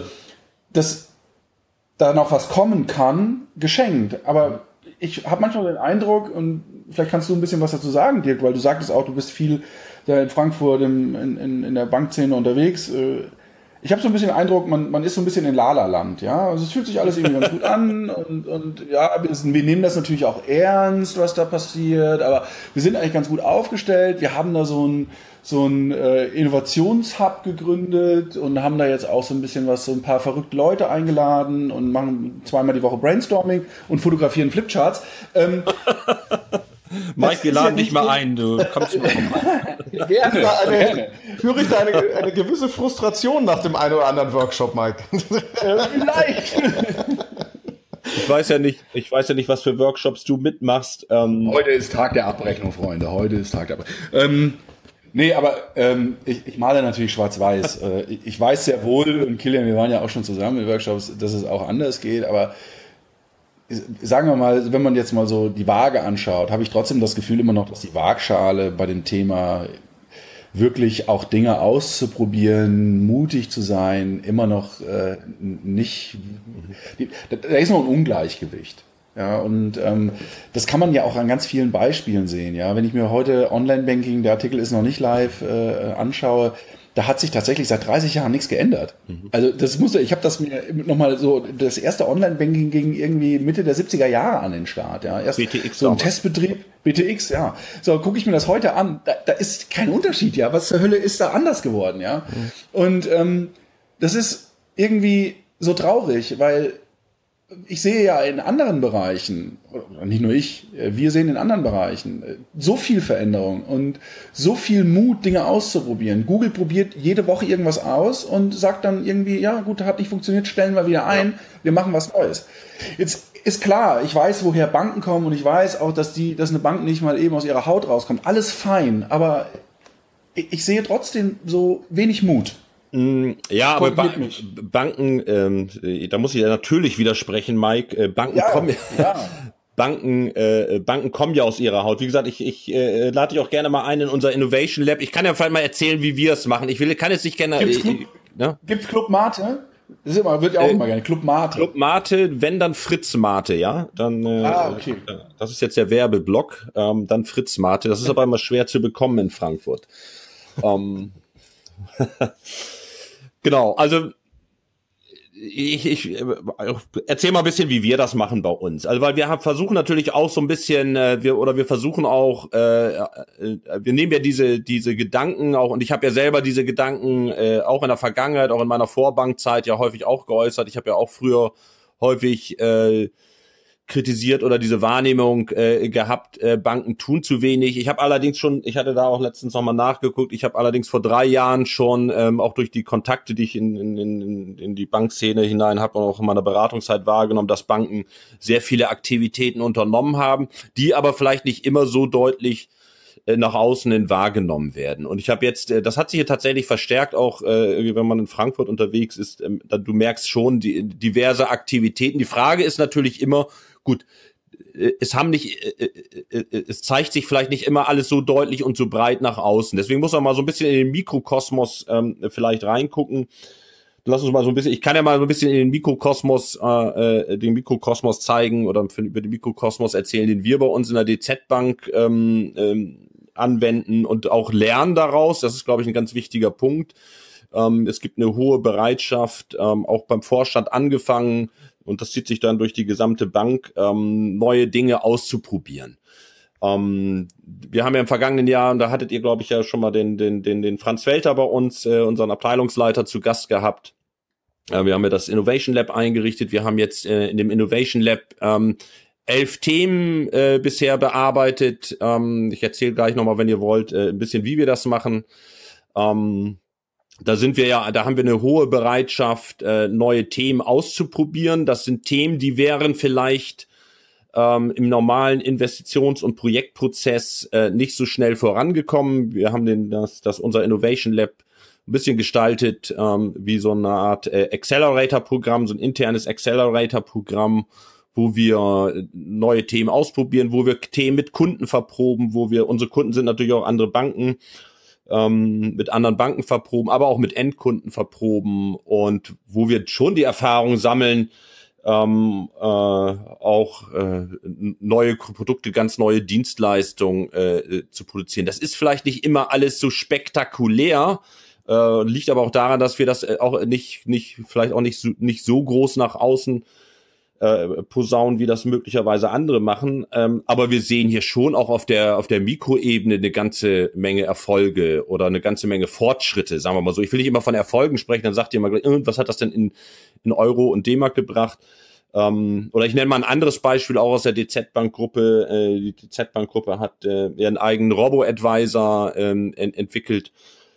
das da noch was kommen kann, geschenkt. Aber ich habe manchmal den Eindruck, und vielleicht kannst du ein bisschen was dazu sagen, Dirk, weil du sagtest auch, du bist viel da in Frankfurt im, in, in, in der Bankszene unterwegs. Ich habe so ein bisschen den Eindruck, man, man ist so ein bisschen in Lala-Land, ja. Also es fühlt sich alles irgendwie ganz gut an und, und ja, wir nehmen das natürlich auch ernst, was da passiert, aber wir sind eigentlich ganz gut aufgestellt. Wir haben da so ein so ein äh, Innovationshub gegründet und haben da jetzt auch so ein bisschen was, so ein paar verrückte Leute eingeladen und machen zweimal die Woche Brainstorming und fotografieren Flipcharts. Ähm, Mike, wir laden dich mal ein, du kommst mal vorbei. Gerne, eine, führe ich da eine, eine gewisse Frustration nach dem einen oder anderen Workshop, Mike? Äh, vielleicht. Ich weiß ja nicht, ich weiß ja nicht, was für Workshops du mitmachst. Ähm Heute ist Tag der Abrechnung, Freunde. Heute ist Tag der Abrechnung. Ähm, Nee, aber ähm, ich, ich male natürlich schwarz-weiß. äh, ich weiß sehr wohl, und Kilian, wir waren ja auch schon zusammen in Workshops, dass es auch anders geht, aber sagen wir mal, wenn man jetzt mal so die Waage anschaut, habe ich trotzdem das Gefühl immer noch, dass die Waagschale bei dem Thema wirklich auch Dinge auszuprobieren, mutig zu sein, immer noch äh, nicht, da ist noch ein Ungleichgewicht. Ja, und ähm, das kann man ja auch an ganz vielen Beispielen sehen. Ja, wenn ich mir heute Online-Banking, der Artikel ist noch nicht live, äh, anschaue, da hat sich tatsächlich seit dreißig Jahren nichts geändert. Mhm. Also das muss, ich habe das mir nochmal so, das erste Online-Banking ging irgendwie Mitte der siebziger Jahre an den Start. Ja, erst B T X so ein Testbetrieb, B T X, ja. So gucke ich mir das heute an, da, da ist kein Unterschied. Ja, was zur Hölle ist da anders geworden? Ja, mhm. Und ähm, das ist irgendwie so traurig, weil ich sehe ja in anderen Bereichen, nicht nur ich, wir sehen in anderen Bereichen so viel Veränderung und so viel Mut, Dinge auszuprobieren. Google probiert jede Woche irgendwas aus und sagt dann irgendwie, ja gut, hat nicht funktioniert, stellen wir wieder ein, ja. Wir machen was Neues. Jetzt ist klar, ich weiß, woher Banken kommen und ich weiß auch, dass die, dass eine Bank nicht mal eben aus ihrer Haut rauskommt. Alles fein, aber ich sehe trotzdem so wenig Mut. Ja, aber ba- Banken, ähm, da muss ich ja natürlich widersprechen, Mike. Äh, Banken ja, kommen ja. Banken, äh, Banken kommen ja aus ihrer Haut. Wie gesagt, ich, ich äh, lade dich auch gerne mal ein in unser Innovation Lab. Ich kann ja vielleicht mal erzählen, wie wir es machen. Ich will, kann jetzt nicht gerne. Gibt's Club, äh, ne? Gibt's Club Mate? Das ist immer, wird ja auch äh, immer gerne. Club Mate. Club Mate, wenn dann Fritz Mate, ja, dann. Äh, ah, okay. Das ist jetzt der Werbeblock. Ähm, dann Fritz Mate. Das ist aber immer schwer zu bekommen in Frankfurt. ähm, Genau, also ich, ich erzähl mal ein bisschen, wie wir das machen bei uns. Also weil wir haben, versuchen natürlich auch so ein bisschen, äh, wir oder wir versuchen auch, äh, äh, wir nehmen ja diese diese Gedanken auch, und ich habe ja selber diese Gedanken äh, auch in der Vergangenheit, auch in meiner Vorbankzeit ja häufig auch geäußert. Ich habe ja auch früher häufig äh, kritisiert oder diese Wahrnehmung äh, gehabt, äh, Banken tun zu wenig. Ich habe allerdings schon, ich hatte da auch letztens nochmal nachgeguckt, ich habe allerdings vor drei Jahren schon, ähm, auch durch die Kontakte, die ich in, in, in, in die Bankszene hinein habe und auch in meiner Beratungszeit wahrgenommen, dass Banken sehr viele Aktivitäten unternommen haben, die aber vielleicht nicht immer so deutlich äh, nach außen hin wahrgenommen werden. Und ich habe jetzt, äh, das hat sich hier tatsächlich verstärkt, auch äh, wenn man in Frankfurt unterwegs ist, ähm, da, du merkst schon die diverse Aktivitäten. Die Frage ist natürlich immer, gut, es haben nicht, es zeigt sich vielleicht nicht immer alles so deutlich und so breit nach außen. Deswegen muss man mal so ein bisschen in den Mikrokosmos ähm, vielleicht reingucken. Lass uns mal so ein bisschen, ich kann ja mal so ein bisschen in den Mikrokosmos, äh, den Mikrokosmos zeigen oder über den Mikrokosmos erzählen, den wir bei uns in der D Z Bank ähm, ähm, anwenden und auch lernen daraus. Das ist, glaube ich, ein ganz wichtiger Punkt. Ähm, es gibt eine hohe Bereitschaft, ähm, auch beim Vorstand angefangen, und das zieht sich dann durch die gesamte Bank, ähm, neue Dinge auszuprobieren. Ähm, wir haben ja im vergangenen Jahr, und da hattet ihr, glaube ich, ja schon mal den, den, den, den Franz Welter bei uns, äh, unseren Abteilungsleiter, zu Gast gehabt. Äh, wir haben ja das Innovation Lab eingerichtet. Wir haben jetzt äh, in dem Innovation Lab ähm, elf Themen äh, bisher bearbeitet. Ähm, ich erzähle gleich nochmal, wenn ihr wollt, äh, ein bisschen, wie wir das machen. Ähm, Da sind wir ja, da haben wir eine hohe Bereitschaft, äh, neue Themen auszuprobieren. Das sind Themen, die wären vielleicht ähm, im normalen Investitions- und Projektprozess äh, nicht so schnell vorangekommen. Wir haben den, das, das unser Innovation Lab ein bisschen gestaltet ähm, wie so eine Art äh, Accelerator-Programm, so ein internes Accelerator-Programm, wo wir neue Themen ausprobieren, wo wir Themen mit Kunden verproben, wo wir, unsere Kunden sind natürlich auch andere Banken, ähm, mit anderen Banken verproben, aber auch mit Endkunden verproben und wo wir schon die Erfahrung sammeln, ähm, äh, auch äh, neue Produkte, ganz neue Dienstleistungen äh, zu produzieren. Das ist vielleicht nicht immer alles so spektakulär, äh, liegt aber auch daran, dass wir das auch nicht, nicht, vielleicht auch nicht so, nicht so groß nach außen Äh, posaunen, wie das möglicherweise andere machen. Ähm, aber wir sehen hier schon auch auf der auf der Mikroebene eine ganze Menge Erfolge oder eine ganze Menge Fortschritte, sagen wir mal so. Ich will nicht immer von Erfolgen sprechen, dann sagt ihr mal, was hat das denn in, in Euro und D-Mark gebracht? Ähm, oder ich nenne mal ein anderes Beispiel auch aus der D Z Bank-Gruppe. Äh, die D Z Bank-Gruppe hat äh, ihren eigenen Robo-Advisor ähm, ent- entwickelt,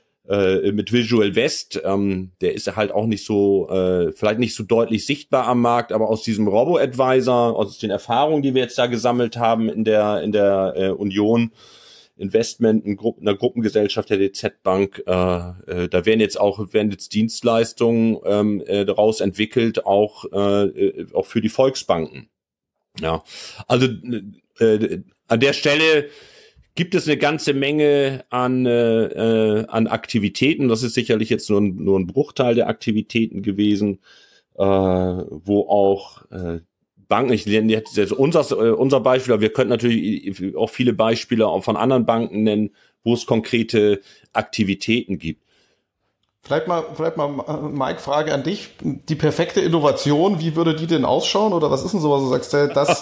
mit Visual West, ähm, der ist halt auch nicht so, äh, vielleicht nicht so deutlich sichtbar am Markt, aber aus diesem Robo-Advisor, aus den Erfahrungen, die wir jetzt da gesammelt haben in der in der äh, Union Investment, in, Gru- in der Gruppengesellschaft der D Z Bank, äh, äh, da werden jetzt auch werden jetzt Dienstleistungen ähm, äh, daraus entwickelt, auch äh, auch für die Volksbanken. Ja, also äh, an der Stelle gibt es eine ganze Menge an äh, an Aktivitäten. Das ist sicherlich jetzt nur ein, nur ein Bruchteil der Aktivitäten gewesen, äh, wo auch äh, Banken, ich nenne jetzt unser, äh, unser Beispiel, aber wir könnten natürlich auch viele Beispiele auch von anderen Banken nennen, wo es konkrete Aktivitäten gibt. Vielleicht mal, vielleicht mal, Mike, Frage an dich. Die perfekte Innovation, wie würde die denn ausschauen? Oder was ist denn sowas, du sagst, das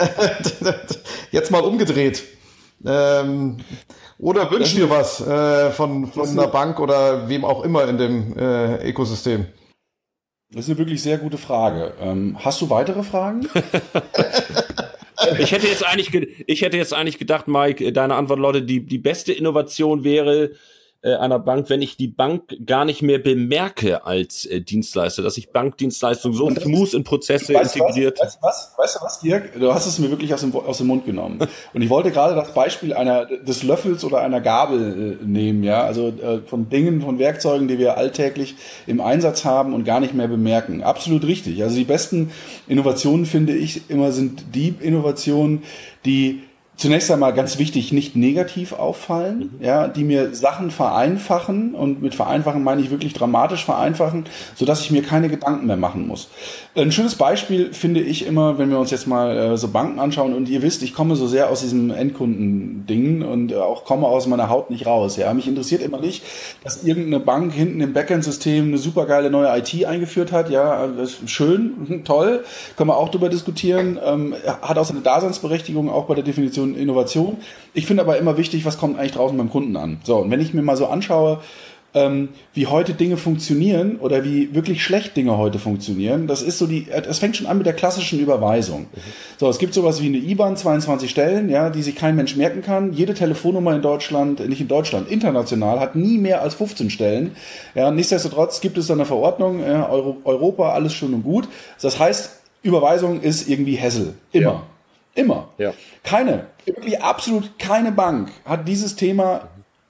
jetzt mal umgedreht? Ähm, oder wünschst dir was äh, von, von einer Bank oder wem auch immer in dem äh, Ökosystem? Das ist eine wirklich sehr gute Frage. Ähm, hast du weitere Fragen? ich hätte jetzt eigentlich, ich hätte jetzt eigentlich gedacht, Mike, deine Antwort lautet, die, die beste Innovation wäre äh, einer Bank, wenn ich die Bank gar nicht mehr bemerke als äh, Dienstleister, dass ich Bankdienstleistungen so smooth in Prozesse weißt integriert. Was, weißt, was, weißt du was, Dirk? Du hast es mir wirklich aus dem, aus dem Mund genommen. Und ich wollte gerade das Beispiel einer des Löffels oder einer Gabel äh, nehmen, ja, also äh, von Dingen, von Werkzeugen, die wir alltäglich im Einsatz haben und gar nicht mehr bemerken. Absolut richtig. Also die besten Innovationen, finde ich, immer sind die Innovationen, die zunächst einmal ganz wichtig, nicht negativ auffallen, mhm. ja, die mir Sachen vereinfachen, und mit vereinfachen meine ich wirklich dramatisch vereinfachen, sodass ich mir keine Gedanken mehr machen muss. Ein schönes Beispiel finde ich immer, wenn wir uns jetzt mal äh, so Banken anschauen, und ihr wisst, ich komme so sehr aus diesem Endkundending und äh, auch komme aus meiner Haut nicht raus. Ja, mich interessiert immer nicht, dass irgendeine Bank hinten im Backend-System eine supergeile neue I T eingeführt hat. Ja, das ist schön, toll, können wir auch drüber diskutieren. Ähm, hat auch seine Daseinsberechtigung, auch bei der Definition Innovation. Ich finde aber immer wichtig, was kommt eigentlich draußen beim Kunden an. So, und wenn ich mir mal so anschaue, ähm, wie heute Dinge funktionieren oder wie wirklich schlecht Dinge heute funktionieren. Das ist so die, es fängt schon an mit der klassischen Überweisung. Mhm. So, es gibt sowas wie eine I B A N, zweiundzwanzig Stellen, ja, die sich kein Mensch merken kann. Jede Telefonnummer in Deutschland, nicht in Deutschland, international hat nie mehr als fünfzehn Stellen. Ja, nichtsdestotrotz gibt es da eine Verordnung, ja, Euro, Europa, alles schön und gut. Das heißt, Überweisung ist irgendwie Hassel. Immer. Ja. Immer. Ja. Keine, wirklich absolut keine Bank hat dieses Thema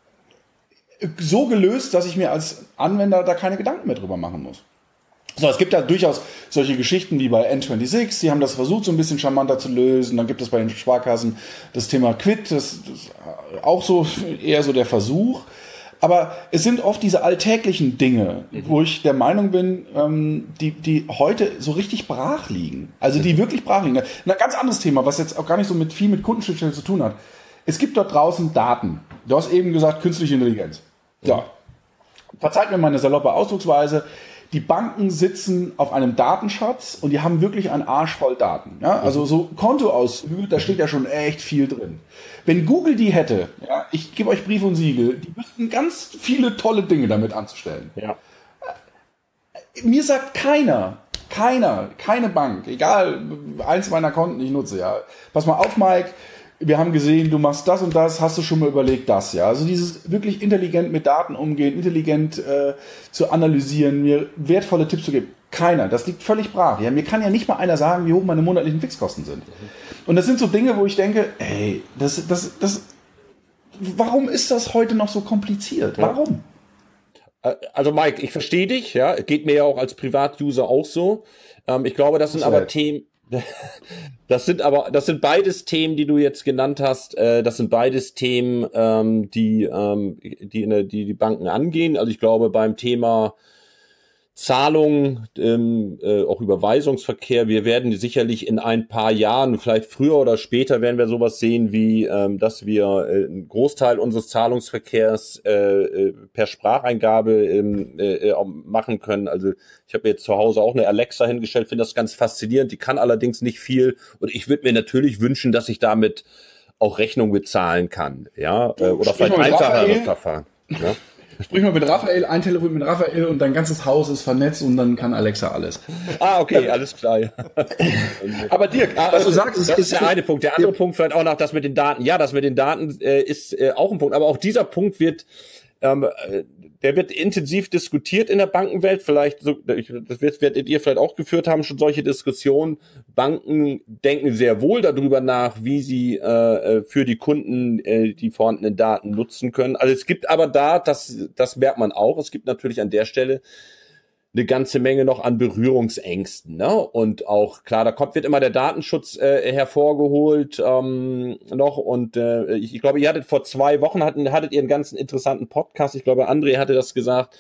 so gelöst, dass ich mir als Anwender da keine Gedanken mehr drüber machen muss. So, es gibt da durchaus solche Geschichten wie bei N sechsundzwanzig, die haben das versucht, so ein bisschen charmanter zu lösen. Dann gibt es bei den Sparkassen das Thema Quid, das, das ist auch so eher so der Versuch. Aber es sind oft diese alltäglichen Dinge, mhm. wo ich der Meinung bin, ähm, die, die heute so richtig brach liegen. Also die wirklich brach liegen. Ein ganz anderes Thema, was jetzt auch gar nicht so mit viel mit Kundenschnittstellen zu tun hat. Es gibt dort draußen Daten. Du hast eben gesagt, künstliche Intelligenz. Ja. Verzeiht mir meine saloppe Ausdrucksweise. Die Banken sitzen auf einem Datenschatz und die haben wirklich einen Arsch voll Daten. Ja? Also so Kontoauszüge, da steht ja schon echt viel drin. Wenn Google die hätte, ja, ich gebe euch Brief und Siegel, die wüssten ganz viele tolle Dinge damit anzustellen. Ja. Mir sagt keiner, keiner, keine Bank, egal, eins meiner Konten ich nutze, ja. Pass mal auf, Mike, wir haben gesehen, du machst das und das, hast du schon mal überlegt, das, ja. Also dieses wirklich intelligent mit Daten umgehen, intelligent äh, zu analysieren, mir wertvolle Tipps zu geben. Keiner, das liegt völlig brach. Ja. Mir kann ja nicht mal einer sagen, wie hoch meine monatlichen Fixkosten sind. Und das sind so Dinge, wo ich denke, ey, das, das, das, warum ist das heute noch so kompliziert? Warum? Also Mike, ich verstehe dich, ja, geht mir ja auch als Privatuser auch so. Ähm, ich glaube, das sind aber Themen, Das sind aber, das sind beides Themen, die du jetzt genannt hast. Äh, das sind beides Themen, ähm, die, ähm, die, in der, die die Banken angehen. Also ich glaube, beim Thema Zahlung, ähm, äh, auch Überweisungsverkehr, wir werden sicherlich in ein paar Jahren, vielleicht früher oder später, werden wir sowas sehen, wie ähm, dass wir äh, einen Großteil unseres Zahlungsverkehrs äh, äh, per Spracheingabe ähm, äh, machen können. Also ich habe jetzt zu Hause auch eine Alexa hingestellt, finde das ganz faszinierend. Die kann allerdings nicht viel und ich würde mir natürlich wünschen, dass ich damit auch Rechnung bezahlen kann, ja, äh, oder vielleicht einfacheres Verfahren. Ja? Sprich mal mit Raphael, ein Telefon mit Raphael und dein ganzes Haus ist vernetzt und dann kann Alexa alles. Ah, okay, alles klar. Ja. Aber Dirk, was du sagst, ist, das ist der eine Punkt. Der andere ja. Punkt vielleicht auch noch das mit den Daten. Ja, das mit den Daten äh, ist äh, auch ein Punkt. Aber auch dieser Punkt wird, ähm, der wird intensiv diskutiert in der Bankenwelt. Vielleicht, so, das werdet ihr vielleicht auch geführt haben, schon solche Diskussionen. Banken denken sehr wohl darüber nach, wie sie äh, für die Kunden äh, die vorhandenen Daten nutzen können. Also es gibt aber da, das, das merkt man auch, es gibt natürlich an der Stelle eine ganze Menge noch an Berührungsängsten, ne? Und auch, klar, da kommt, wird immer der Datenschutz äh, hervorgeholt ähm, noch. Und äh, ich, ich glaube, ihr hattet vor zwei Wochen, hatten, hattet ihr einen ganz interessanten Podcast. Ich glaube, André hatte das gesagt.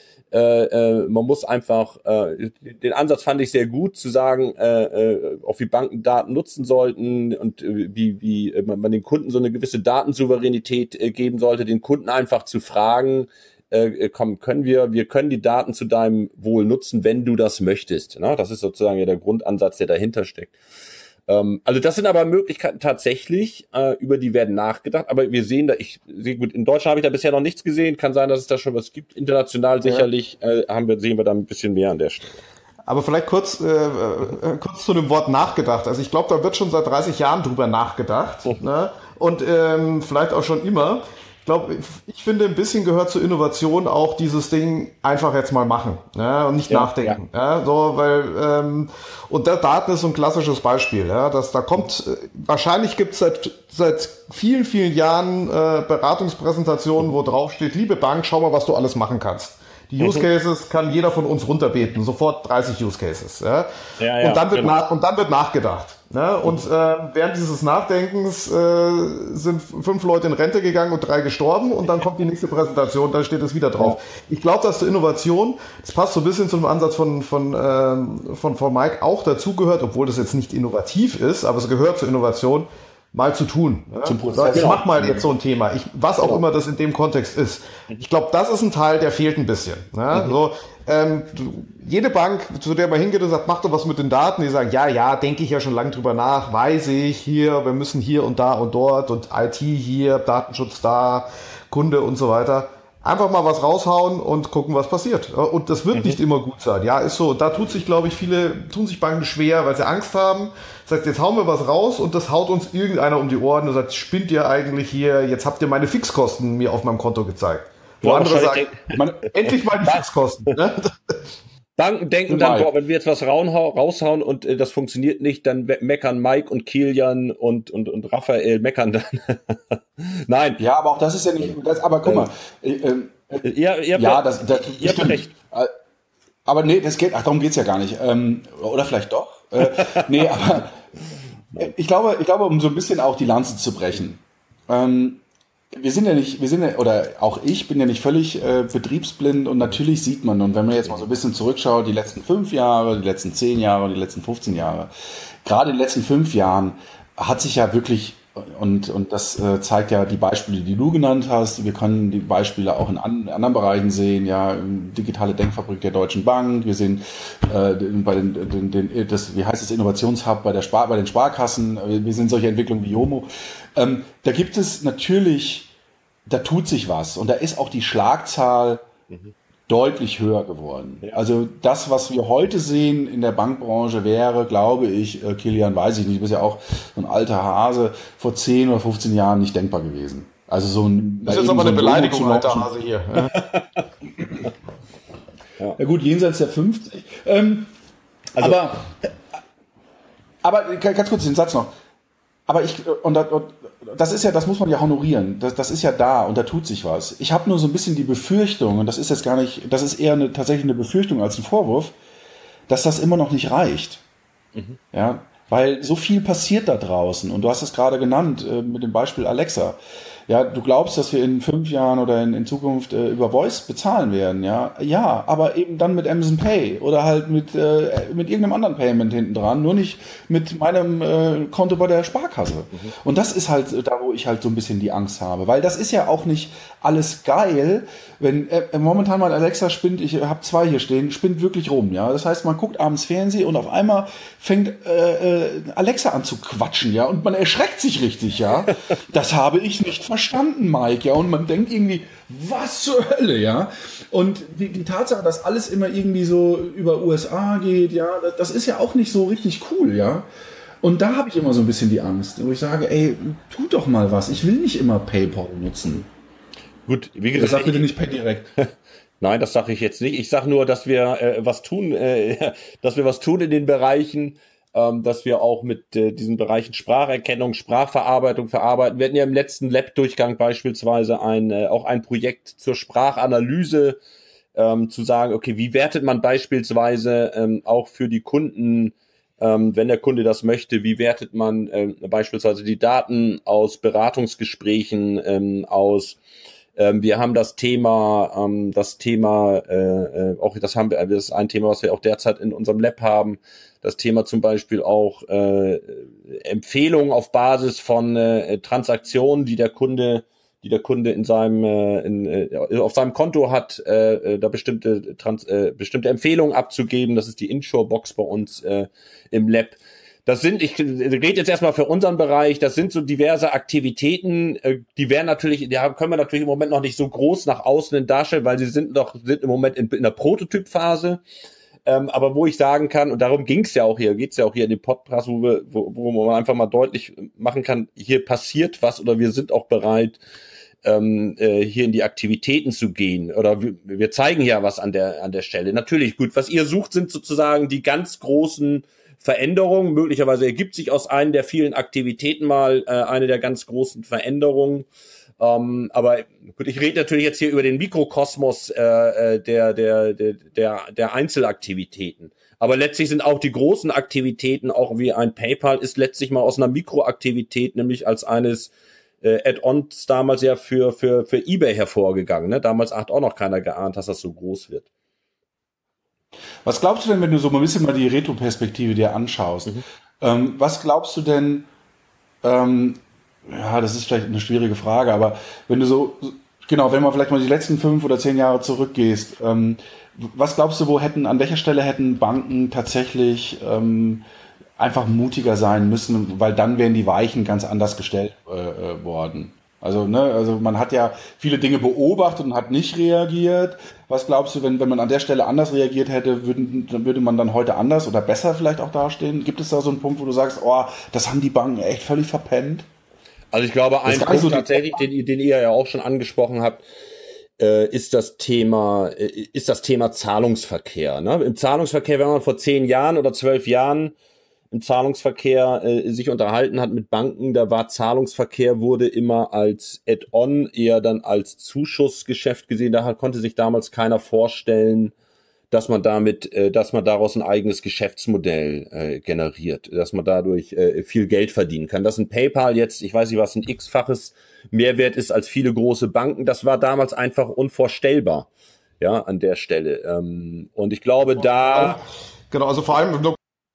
Äh, äh, man muss einfach, äh, den Ansatz fand ich sehr gut, zu sagen, äh, äh, auch wie Banken Daten nutzen sollten und äh, wie, wie äh, man den Kunden so eine gewisse Datensouveränität äh, geben sollte, den Kunden einfach zu fragen, Äh, komm, können wir, wir können die Daten zu deinem Wohl nutzen, wenn du das möchtest. Ne? Das ist sozusagen ja der Grundansatz, der dahinter steckt. Ähm, also das sind aber Möglichkeiten tatsächlich, äh, über die werden nachgedacht. Aber wir sehen da, ich sehe gut, in Deutschland habe ich da bisher noch nichts gesehen. Kann sein, dass es da schon was gibt. International sicherlich äh, haben wir, sehen wir da ein bisschen mehr an der Stelle. Aber vielleicht kurz, äh, äh, kurz zu dem Wort nachgedacht. Also ich glaube, da wird schon seit dreißig Jahren drüber nachgedacht. Oh. Ne? Und ähm, vielleicht auch schon immer. Ich glaube, ich finde, ein bisschen gehört zur Innovation auch dieses Ding einfach jetzt mal machen, ja, und nicht ja, nachdenken. Ja. Ja, so, weil, ähm, und der Daten ist so ein klassisches Beispiel. Ja, dass da kommt, wahrscheinlich gibt es seit, seit vielen, vielen Jahren äh, Beratungspräsentationen, wo drauf steht, liebe Bank, schau mal, was du alles machen kannst. Die Use Cases kann jeder von uns runterbeten, sofort dreißig Use Cases. Ja? Ja, ja, und, dann wird genau. nach, und dann wird nachgedacht. Ne? Und äh, während dieses Nachdenkens äh, sind fünf Leute in Rente gegangen und drei gestorben und dann kommt die nächste Präsentation, da steht es wieder drauf. Ich glaube, dass zur Innovation, das passt so ein bisschen zum Ansatz von von äh, von, von Mike, auch dazugehört, obwohl das jetzt nicht innovativ ist, aber es gehört zur Innovation, mal zu tun. Ja? Zum Prozess. Ich mach mal jetzt so ein Thema, ich, was auch immer das in dem Kontext ist. Ich glaube, das ist ein Teil, der fehlt ein bisschen. Ja? Mhm. So, ähm, du, jede Bank, zu der man hingeht und sagt, mach doch was mit den Daten, die sagen, ja, ja, denke ich ja schon lange drüber nach, weiß ich, hier, wir müssen hier und da und dort und I T hier, Datenschutz da, Kunde und so weiter. Einfach mal was raushauen und gucken, was passiert. Und das wird mhm. nicht immer gut sein. Ja, ist so. Da tut sich, glaube ich, viele, tun sich Banken schwer, weil sie Angst haben. Das heißt, jetzt hauen wir was raus und das haut uns irgendeiner um die Ohren und sagt, spinnt ihr eigentlich hier, jetzt habt ihr meine Fixkosten mir auf meinem Konto gezeigt. Wo ja, andere sagen, man, endlich mal die Fixkosten. Ne? Banken denken dann, boah, wenn wir jetzt was raushauen und äh, das funktioniert nicht, dann meckern Mike und Kilian und, und, und Raphael meckern dann. Nein. Ja, aber auch das ist ja nicht, das, aber guck mal. Äh, äh, ja, ihr habt ja, das, das ihr habt recht. Aber nee, das geht, ach, darum geht's ja gar nicht. Ähm, oder vielleicht doch. Äh, nee, aber ich glaube, ich glaube, um so ein bisschen auch die Lanze zu brechen. Ähm, Wir sind ja nicht, wir sind ja, oder auch ich bin ja nicht völlig äh, betriebsblind und natürlich sieht man, und wenn man jetzt mal so ein bisschen zurückschaut, die letzten fünf Jahre, die letzten zehn Jahre, die letzten fünfzehn Jahre, gerade in den letzten fünf Jahren hat sich ja wirklich, und, und das äh, zeigt ja die Beispiele, die du genannt hast, wir können die Beispiele auch in an, anderen Bereichen sehen, ja, digitale Denkfabrik der Deutschen Bank, wir sehen äh, bei den, den, den das, wie heißt es, Innovationshub bei der Spar, bei den Sparkassen, wir sehen solche Entwicklungen wie Yomo. Ähm, da gibt es natürlich, da tut sich was und da ist auch die Schlagzahl mhm. deutlich höher geworden. Ja. Also das, was wir heute sehen in der Bankbranche, wäre, glaube ich, äh, Kilian, weiß ich nicht, du bist ja auch so ein alter Hase, vor zehn oder fünfzehn Jahren nicht denkbar gewesen. Also so ein... Das ist jetzt aber so eine Beleidigung, alter Hase hier. Ja. Ja gut, jenseits der fünfzig. Ähm, also, aber, aber ganz kurz den Satz noch. Aber ich, und, und das ist ja, das muss man ja honorieren. Das, das ist ja da und da tut sich was. Ich habe nur so ein bisschen die Befürchtung, und das ist jetzt gar nicht, das ist eher eine, tatsächlich eine Befürchtung als ein Vorwurf, dass das immer noch nicht reicht. Mhm. Ja, weil so viel passiert da draußen. Und du hast es gerade genannt äh, mit dem Beispiel Alexa. Ja, du glaubst, dass wir in fünf Jahren oder in, in Zukunft äh, über Voice bezahlen werden, ja? Ja, aber eben dann mit Amazon Pay oder halt mit äh, mit irgendeinem anderen Payment hinten dran, nur nicht mit meinem äh, Konto bei der Sparkasse. Mhm. Und das ist halt da, wo ich halt so ein bisschen die Angst habe, weil das ist ja auch nicht alles geil, wenn äh, momentan mal Alexa spinnt, ich habe zwei hier stehen, spinnt wirklich rum, ja? Das heißt, man guckt abends Fernsehen und auf einmal fängt äh, äh, Alexa an zu quatschen, ja? Und man erschreckt sich richtig, ja? Das habe ich nicht verstanden, Mike, ja, und man denkt irgendwie, was zur Hölle, ja, und die, die Tatsache, dass alles immer irgendwie so über U S A geht, ja, das, das ist ja auch nicht so richtig cool, ja, und da habe ich immer so ein bisschen die Angst, wo ich sage, ey, tu doch mal was, ich will nicht immer PayPal nutzen. Gut, wie gesagt, sag bitte nicht PayDirect. Nein, das sage ich jetzt nicht. Ich sage nur, dass wir äh, was tun, äh, dass wir was tun in den Bereichen, ähm, dass wir auch mit äh, diesen Bereichen Spracherkennung, Sprachverarbeitung verarbeiten. Wir hatten ja im letzten Lab-Durchgang beispielsweise ein äh, auch ein Projekt zur Sprachanalyse, ähm, zu sagen, okay, wie wertet man beispielsweise ähm, auch für die Kunden, ähm, wenn der Kunde das möchte, wie wertet man ähm, beispielsweise die Daten aus Beratungsgesprächen, ähm, aus Ähm, wir haben das Thema, ähm, das Thema, äh, äh, auch das haben wir, das ist ein Thema, was wir auch derzeit in unserem Lab haben. Das Thema zum Beispiel auch äh, Empfehlungen auf Basis von äh, Transaktionen, die der Kunde, die der Kunde in seinem, äh, in, äh, auf seinem Konto hat, äh, da bestimmte Trans, äh, bestimmte Empfehlungen abzugeben. Das ist die Insure-Box bei uns äh, im Lab. Das sind, ich rede jetzt erstmal für unseren Bereich, das sind so diverse Aktivitäten, die werden natürlich, die können wir natürlich im Moment noch nicht so groß nach außen darstellen, weil sie sind noch, sind im Moment in, in der Prototypphase. Ähm, aber wo ich sagen kann, und darum ging es ja auch hier, geht es ja auch hier in dem Podcast, wo wir, wo, wo man einfach mal deutlich machen kann, hier passiert was oder wir sind auch bereit, ähm, äh, hier in die Aktivitäten zu gehen. Oder wir, wir zeigen ja was an der, an der Stelle. Natürlich, gut, was ihr sucht, sind sozusagen die ganz großen Veränderung. Möglicherweise ergibt sich aus einer der vielen Aktivitäten mal äh, eine der ganz großen Veränderungen. Ähm, aber gut, ich rede natürlich jetzt hier über den Mikrokosmos äh, der, der, der, der, der Einzelaktivitäten. Aber letztlich sind auch die großen Aktivitäten, auch wie ein PayPal, ist letztlich mal aus einer Mikroaktivität, nämlich als eines äh, Add-ons damals ja für, für, für eBay hervorgegangen. Ne? Damals hat auch noch keiner geahnt, dass das so groß wird. Was glaubst du denn, wenn du so ein bisschen mal die Retro-Perspektive dir anschaust? Mhm. Ähm, was glaubst du denn, ähm, ja, das ist vielleicht eine schwierige Frage, aber wenn du so, genau, wenn man vielleicht mal die letzten fünf oder zehn Jahre zurückgehst, ähm, was glaubst du, wo hätten, an welcher Stelle hätten Banken tatsächlich ähm, einfach mutiger sein müssen, weil dann wären die Weichen ganz anders gestellt äh, worden? Also, ne, also man hat ja viele Dinge beobachtet und hat nicht reagiert. Was glaubst du, wenn, wenn man an der Stelle anders reagiert hätte, würden, dann würde man dann heute anders oder besser vielleicht auch dastehen? Gibt es da so einen Punkt, wo du sagst, oh, das haben die Banken echt völlig verpennt? Also ich glaube, ein Punkt so tatsächlich, den, den ihr ja auch schon angesprochen habt, äh, ist das Thema, äh, ist das Thema Zahlungsverkehr. Ne? Im Zahlungsverkehr, wenn man vor zehn Jahren oder zwölf Jahren im Zahlungsverkehr äh, sich unterhalten hat mit Banken, da war Zahlungsverkehr, wurde immer als Add-on, eher dann als Zuschussgeschäft gesehen. Da konnte sich damals keiner vorstellen, dass man damit, äh, dass man daraus ein eigenes Geschäftsmodell äh, generiert, dass man dadurch äh, viel Geld verdienen kann. Dass ein PayPal jetzt, ich weiß nicht, was ein x-faches Mehrwert ist als viele große Banken, das war damals einfach unvorstellbar, ja, an der Stelle. Ähm, und ich glaube, da... Genau, also vor allem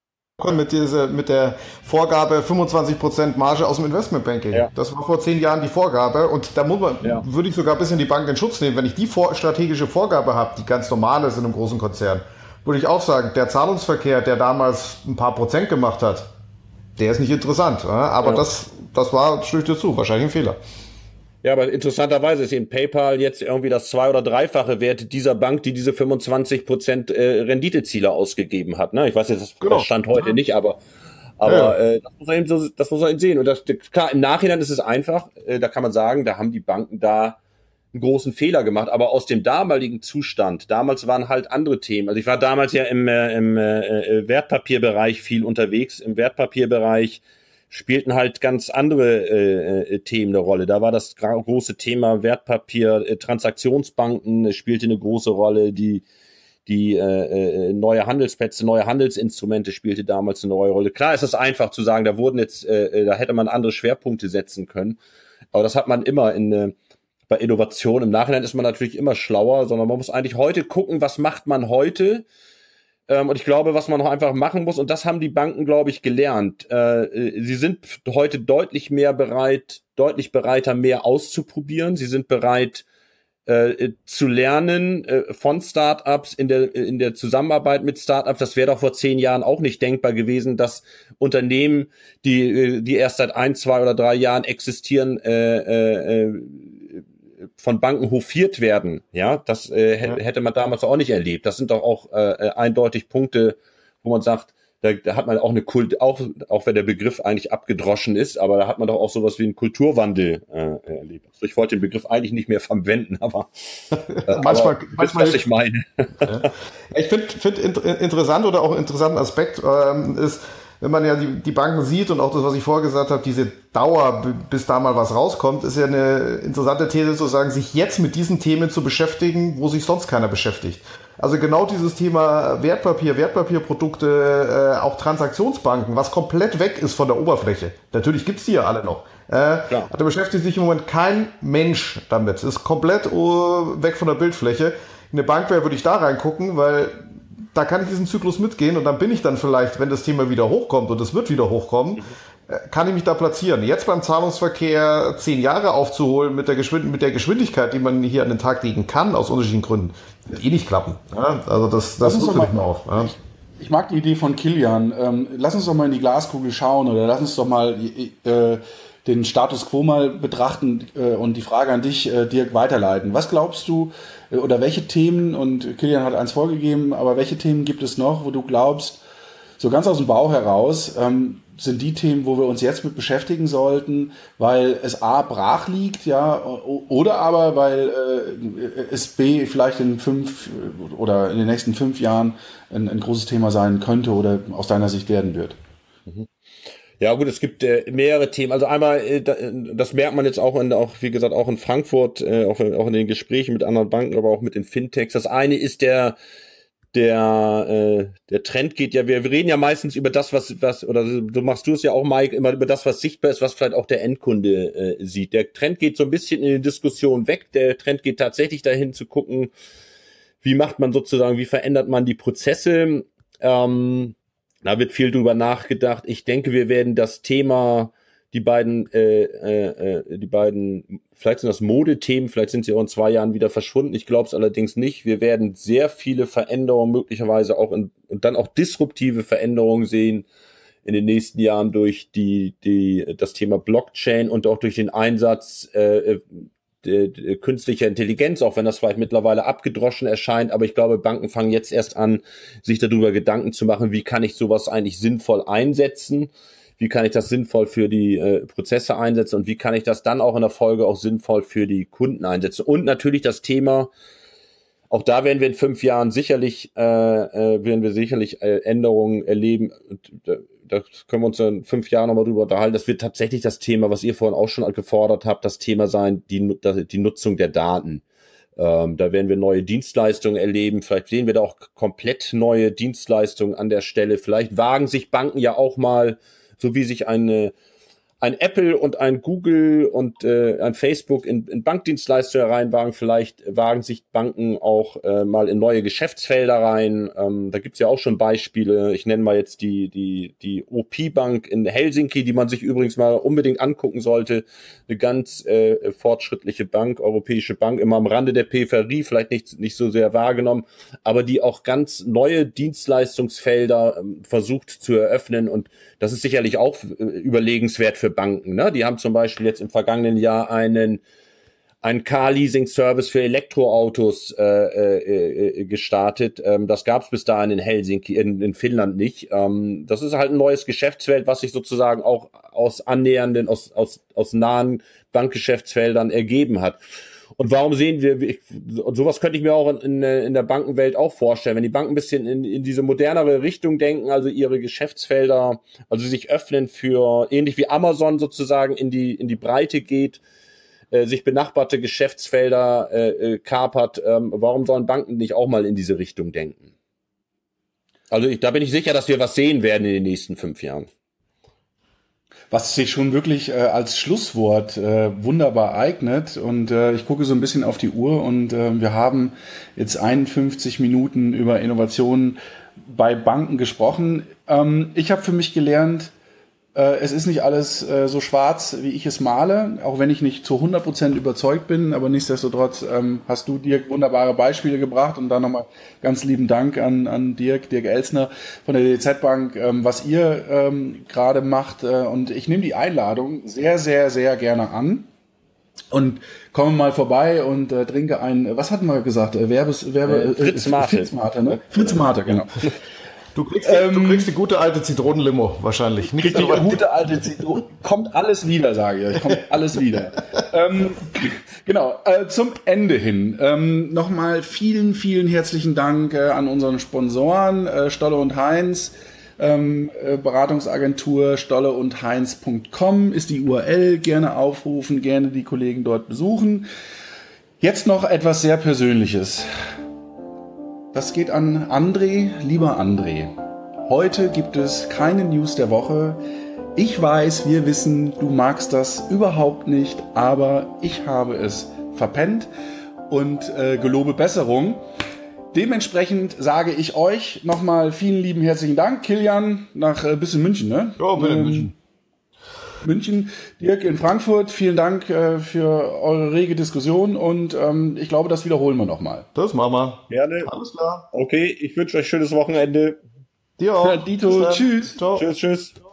mit dieser, mit der Vorgabe fünfundzwanzig Prozent Marge aus dem Investmentbanking. Ja. Das war vor zehn Jahren die Vorgabe und da muss man, ja. würde ich sogar ein bisschen die Bank in Schutz nehmen. Wenn ich die vor, strategische Vorgabe habe, die ganz normal ist in einem großen Konzern, würde ich auch sagen, der Zahlungsverkehr, der damals ein paar Prozent gemacht hat, der ist nicht interessant. Aber ja. das, das war, stimme ich dir zu, wahrscheinlich ein Fehler. Ja, aber interessanterweise ist eben PayPal jetzt irgendwie das zwei- oder dreifache Wert dieser Bank, die diese fünfundzwanzig Prozent äh, Renditeziele ausgegeben hat. Ne? Ich weiß jetzt, das genau. stand heute ja. nicht, aber, aber ja. äh, das muss man eben so, das muss man eben sehen. Und das, klar, im Nachhinein ist es einfach, äh, da kann man sagen, da haben die Banken da einen großen Fehler gemacht. Aber aus dem damaligen Zustand, damals waren halt andere Themen. Also ich war damals ja im, äh, im äh, Wertpapierbereich viel unterwegs, im Wertpapierbereich spielten halt ganz andere äh, Themen eine Rolle. Da war das große Thema Wertpapier, äh, Transaktionsbanken spielte eine große Rolle, die die äh, neue Handelsplätze, neue Handelsinstrumente spielte damals eine neue Rolle. Klar ist es einfach zu sagen, da wurden jetzt, äh, da hätte man andere Schwerpunkte setzen können, aber das hat man immer in äh, bei Innovation. Im Nachhinein ist man natürlich immer schlauer, sondern man muss eigentlich heute gucken, was macht man heute. Und ich glaube, was man noch einfach machen muss, und das haben die Banken, glaube ich, gelernt, äh, sie sind heute deutlich mehr bereit, deutlich bereiter, mehr auszuprobieren. Sie sind bereit, äh, zu lernen äh, von Startups, in der, in der Zusammenarbeit mit Startups. Das wäre doch vor zehn Jahren auch nicht denkbar gewesen, dass Unternehmen, die, die erst seit ein, zwei oder drei Jahren existieren, äh, äh, von Banken hofiert werden, ja, das äh, ja. hätte man damals auch nicht erlebt. Das sind doch auch äh, eindeutig Punkte, wo man sagt, da, da hat man auch eine Kult, auch auch wenn der Begriff eigentlich abgedroschen ist, aber da hat man doch auch sowas wie einen Kulturwandel äh, erlebt. Also ich wollte den Begriff eigentlich nicht mehr verwenden, aber äh, manchmal, aber manchmal was ich meine. Ja. Ich finde find interessant oder auch einen interessanten Aspekt ähm, ist, wenn man ja die, die Banken sieht und auch das, was ich vorher gesagt habe, diese Dauer, bis da mal was rauskommt, ist ja eine interessante These zu sagen, sich jetzt mit diesen Themen zu beschäftigen, wo sich sonst keiner beschäftigt. Also genau dieses Thema Wertpapier, Wertpapierprodukte, äh, auch Transaktionsbanken, was komplett weg ist von der Oberfläche. Natürlich gibt's die ja alle noch. Äh, da beschäftigt sich im Moment kein Mensch damit. Es ist komplett uh, weg von der Bildfläche. Eine Bank wäre, würde ich da reingucken, weil da kann ich diesen Zyklus mitgehen und dann bin ich dann vielleicht, wenn das Thema wieder hochkommt und es wird wieder hochkommen, mhm. kann ich mich da platzieren. Jetzt beim Zahlungsverkehr zehn Jahre aufzuholen mit der, Geschwind- mit der Geschwindigkeit, die man hier an den Tag legen kann, aus unterschiedlichen Gründen, wird eh nicht klappen. Ja, also das, das nutze ich mal auf. Ja. Ich mag die Idee von Kilian. Ähm, lass uns doch mal in die Glaskugel schauen oder lass uns doch mal äh, den Status quo mal betrachten äh, und die Frage an dich, äh, Dirk, weiterleiten. Was glaubst du, äh, oder welche Themen, und Kilian hat eins vorgegeben, aber welche Themen gibt es noch, wo du glaubst, so ganz aus dem Bauch heraus, ähm, sind die Themen, wo wir uns jetzt mit beschäftigen sollten, weil es A, brach liegt, ja, oder aber weil äh, es B, vielleicht in fünf oder in den nächsten fünf Jahren ein, ein großes Thema sein könnte oder aus deiner Sicht werden wird? Mhm. Ja gut, es gibt äh, mehrere Themen. Also einmal, äh, das merkt man jetzt auch, in, auch wie gesagt, auch in Frankfurt, äh, auch, auch in den Gesprächen mit anderen Banken, aber auch mit den Fintechs. Das eine ist der der äh, der Trend geht ja, wir, wir reden ja meistens über das, was was oder so machst du es ja auch, Mike, immer über das, was sichtbar ist, was vielleicht auch der Endkunde äh, sieht. Der Trend geht so ein bisschen in die Diskussion weg. Der Trend geht tatsächlich dahin zu gucken, wie macht man sozusagen, wie verändert man die Prozesse. Ähm, Da wird viel drüber nachgedacht. Ich denke, wir werden das Thema, die beiden, äh, äh, die beiden, vielleicht sind das Modethemen, vielleicht sind sie auch in zwei Jahren wieder verschwunden. Ich glaube es allerdings nicht. Wir werden sehr viele Veränderungen möglicherweise auch in, und dann auch disruptive Veränderungen sehen in den nächsten Jahren durch die, die, das Thema Blockchain und auch durch den Einsatz äh, de, de, künstlicher Intelligenz, auch wenn das vielleicht mittlerweile abgedroschen erscheint, aber ich glaube, Banken fangen jetzt erst an, sich darüber Gedanken zu machen, wie kann ich sowas eigentlich sinnvoll einsetzen, wie kann ich das sinnvoll für die äh, Prozesse einsetzen und wie kann ich das dann auch in der Folge auch sinnvoll für die Kunden einsetzen. Und natürlich das Thema, auch da werden wir in fünf Jahren sicherlich, äh, äh, werden wir sicherlich äh, Änderungen erleben. Und, äh, da können wir uns in fünf Jahren nochmal drüber unterhalten. Das wird tatsächlich das Thema, was ihr vorhin auch schon gefordert habt, das Thema sein, die, die Nutzung der Daten. Ähm, da werden wir neue Dienstleistungen erleben. Vielleicht sehen wir da auch komplett neue Dienstleistungen an der Stelle. Vielleicht wagen sich Banken ja auch mal, so wie sich eine ein Apple und ein Google und äh, ein Facebook in, in Bankdienstleistungen reinwagen. Vielleicht wagen sich Banken auch äh, mal in neue Geschäftsfelder rein. Ähm, da gibt's ja auch schon Beispiele. Ich nenne mal jetzt die die die O P-Bank in Helsinki, die man sich übrigens mal unbedingt angucken sollte. Eine ganz äh, fortschrittliche Bank, europäische Bank, immer am Rande der Peripherie, vielleicht nicht nicht so sehr wahrgenommen, aber die auch ganz neue Dienstleistungsfelder ähm, versucht zu eröffnen. Und das ist sicherlich auch äh, überlegenswert für Banken, ne? Die haben zum Beispiel jetzt im vergangenen Jahr einen einen Car-Leasing-Service für Elektroautos äh, äh, gestartet. Ähm, das gab es bis dahin in Helsinki, in, in Finnland nicht. Ähm, das ist halt ein neues Geschäftsfeld, was sich sozusagen auch aus annähernden, aus aus aus nahen Bankgeschäftsfeldern ergeben hat. Und warum sehen wir, ich, sowas könnte ich mir auch in, in der Bankenwelt auch vorstellen, wenn die Banken ein bisschen in, in diese modernere Richtung denken, also ihre Geschäftsfelder, also sich öffnen für, ähnlich wie Amazon sozusagen in die, in die Breite geht, äh, sich benachbarte Geschäftsfelder äh, kapert, ähm, warum sollen Banken nicht auch mal in diese Richtung denken? Also ich, da bin ich sicher, dass wir was sehen werden in den nächsten fünf Jahren. Was sich schon wirklich äh, als Schlusswort äh, wunderbar eignet. Und äh, ich gucke so ein bisschen auf die Uhr und äh, wir haben jetzt einundfünfzig Minuten über Innovationen bei Banken gesprochen. Ähm, ich habe für mich gelernt, äh, es ist nicht alles äh, so schwarz, wie ich es male, auch wenn ich nicht zu hundert Prozent überzeugt bin. Aber nichtsdestotrotz ähm, hast du, Dirk, wunderbare Beispiele gebracht. Und dann nochmal ganz lieben Dank an, an Dirk, Dirk Elsner von der D Z Bank, ähm, was ihr ähm, gerade macht. Äh, und ich nehme die Einladung sehr, sehr, sehr gerne an. Und komme mal vorbei und äh, trinke ein, was hatten wir gesagt? Äh, Werbes, Werbe, äh, Fritz Mate. Fritz Mate, ne? Fritz Mate, genau. Du kriegst, die, ähm, du kriegst die gute alte Zitronenlimo wahrscheinlich. Nicht die gute alte Zitrone. Kommt alles wieder, sage ich euch. Kommt alles wieder. ähm, genau, äh, zum Ende hin. Ähm, Nochmal vielen, vielen herzlichen Dank äh, an unseren Sponsoren, äh, Stolle und Heinz. Ähm, äh, Beratungsagentur stolle und heinz punkt com ist die U R L. Gerne aufrufen, gerne die Kollegen dort besuchen. Jetzt noch etwas sehr Persönliches. Das geht an André. Lieber André, heute gibt es keine News der Woche. Ich weiß, wir wissen, du magst das überhaupt nicht, aber ich habe es verpennt und äh, gelobe Besserung. Dementsprechend sage ich euch nochmal vielen lieben herzlichen Dank. Kilian nach äh, bis in München, ne? Ja, bin in ähm, München. München, Dirk in Frankfurt, vielen Dank äh, für eure rege Diskussion und ähm, ich glaube, das wiederholen wir nochmal. Das machen wir. Gerne. Alles klar. Okay, ich wünsche euch schönes Wochenende. Dir auch. Ja, Dito, tschüss. Ciao. Tschüss, tschüss.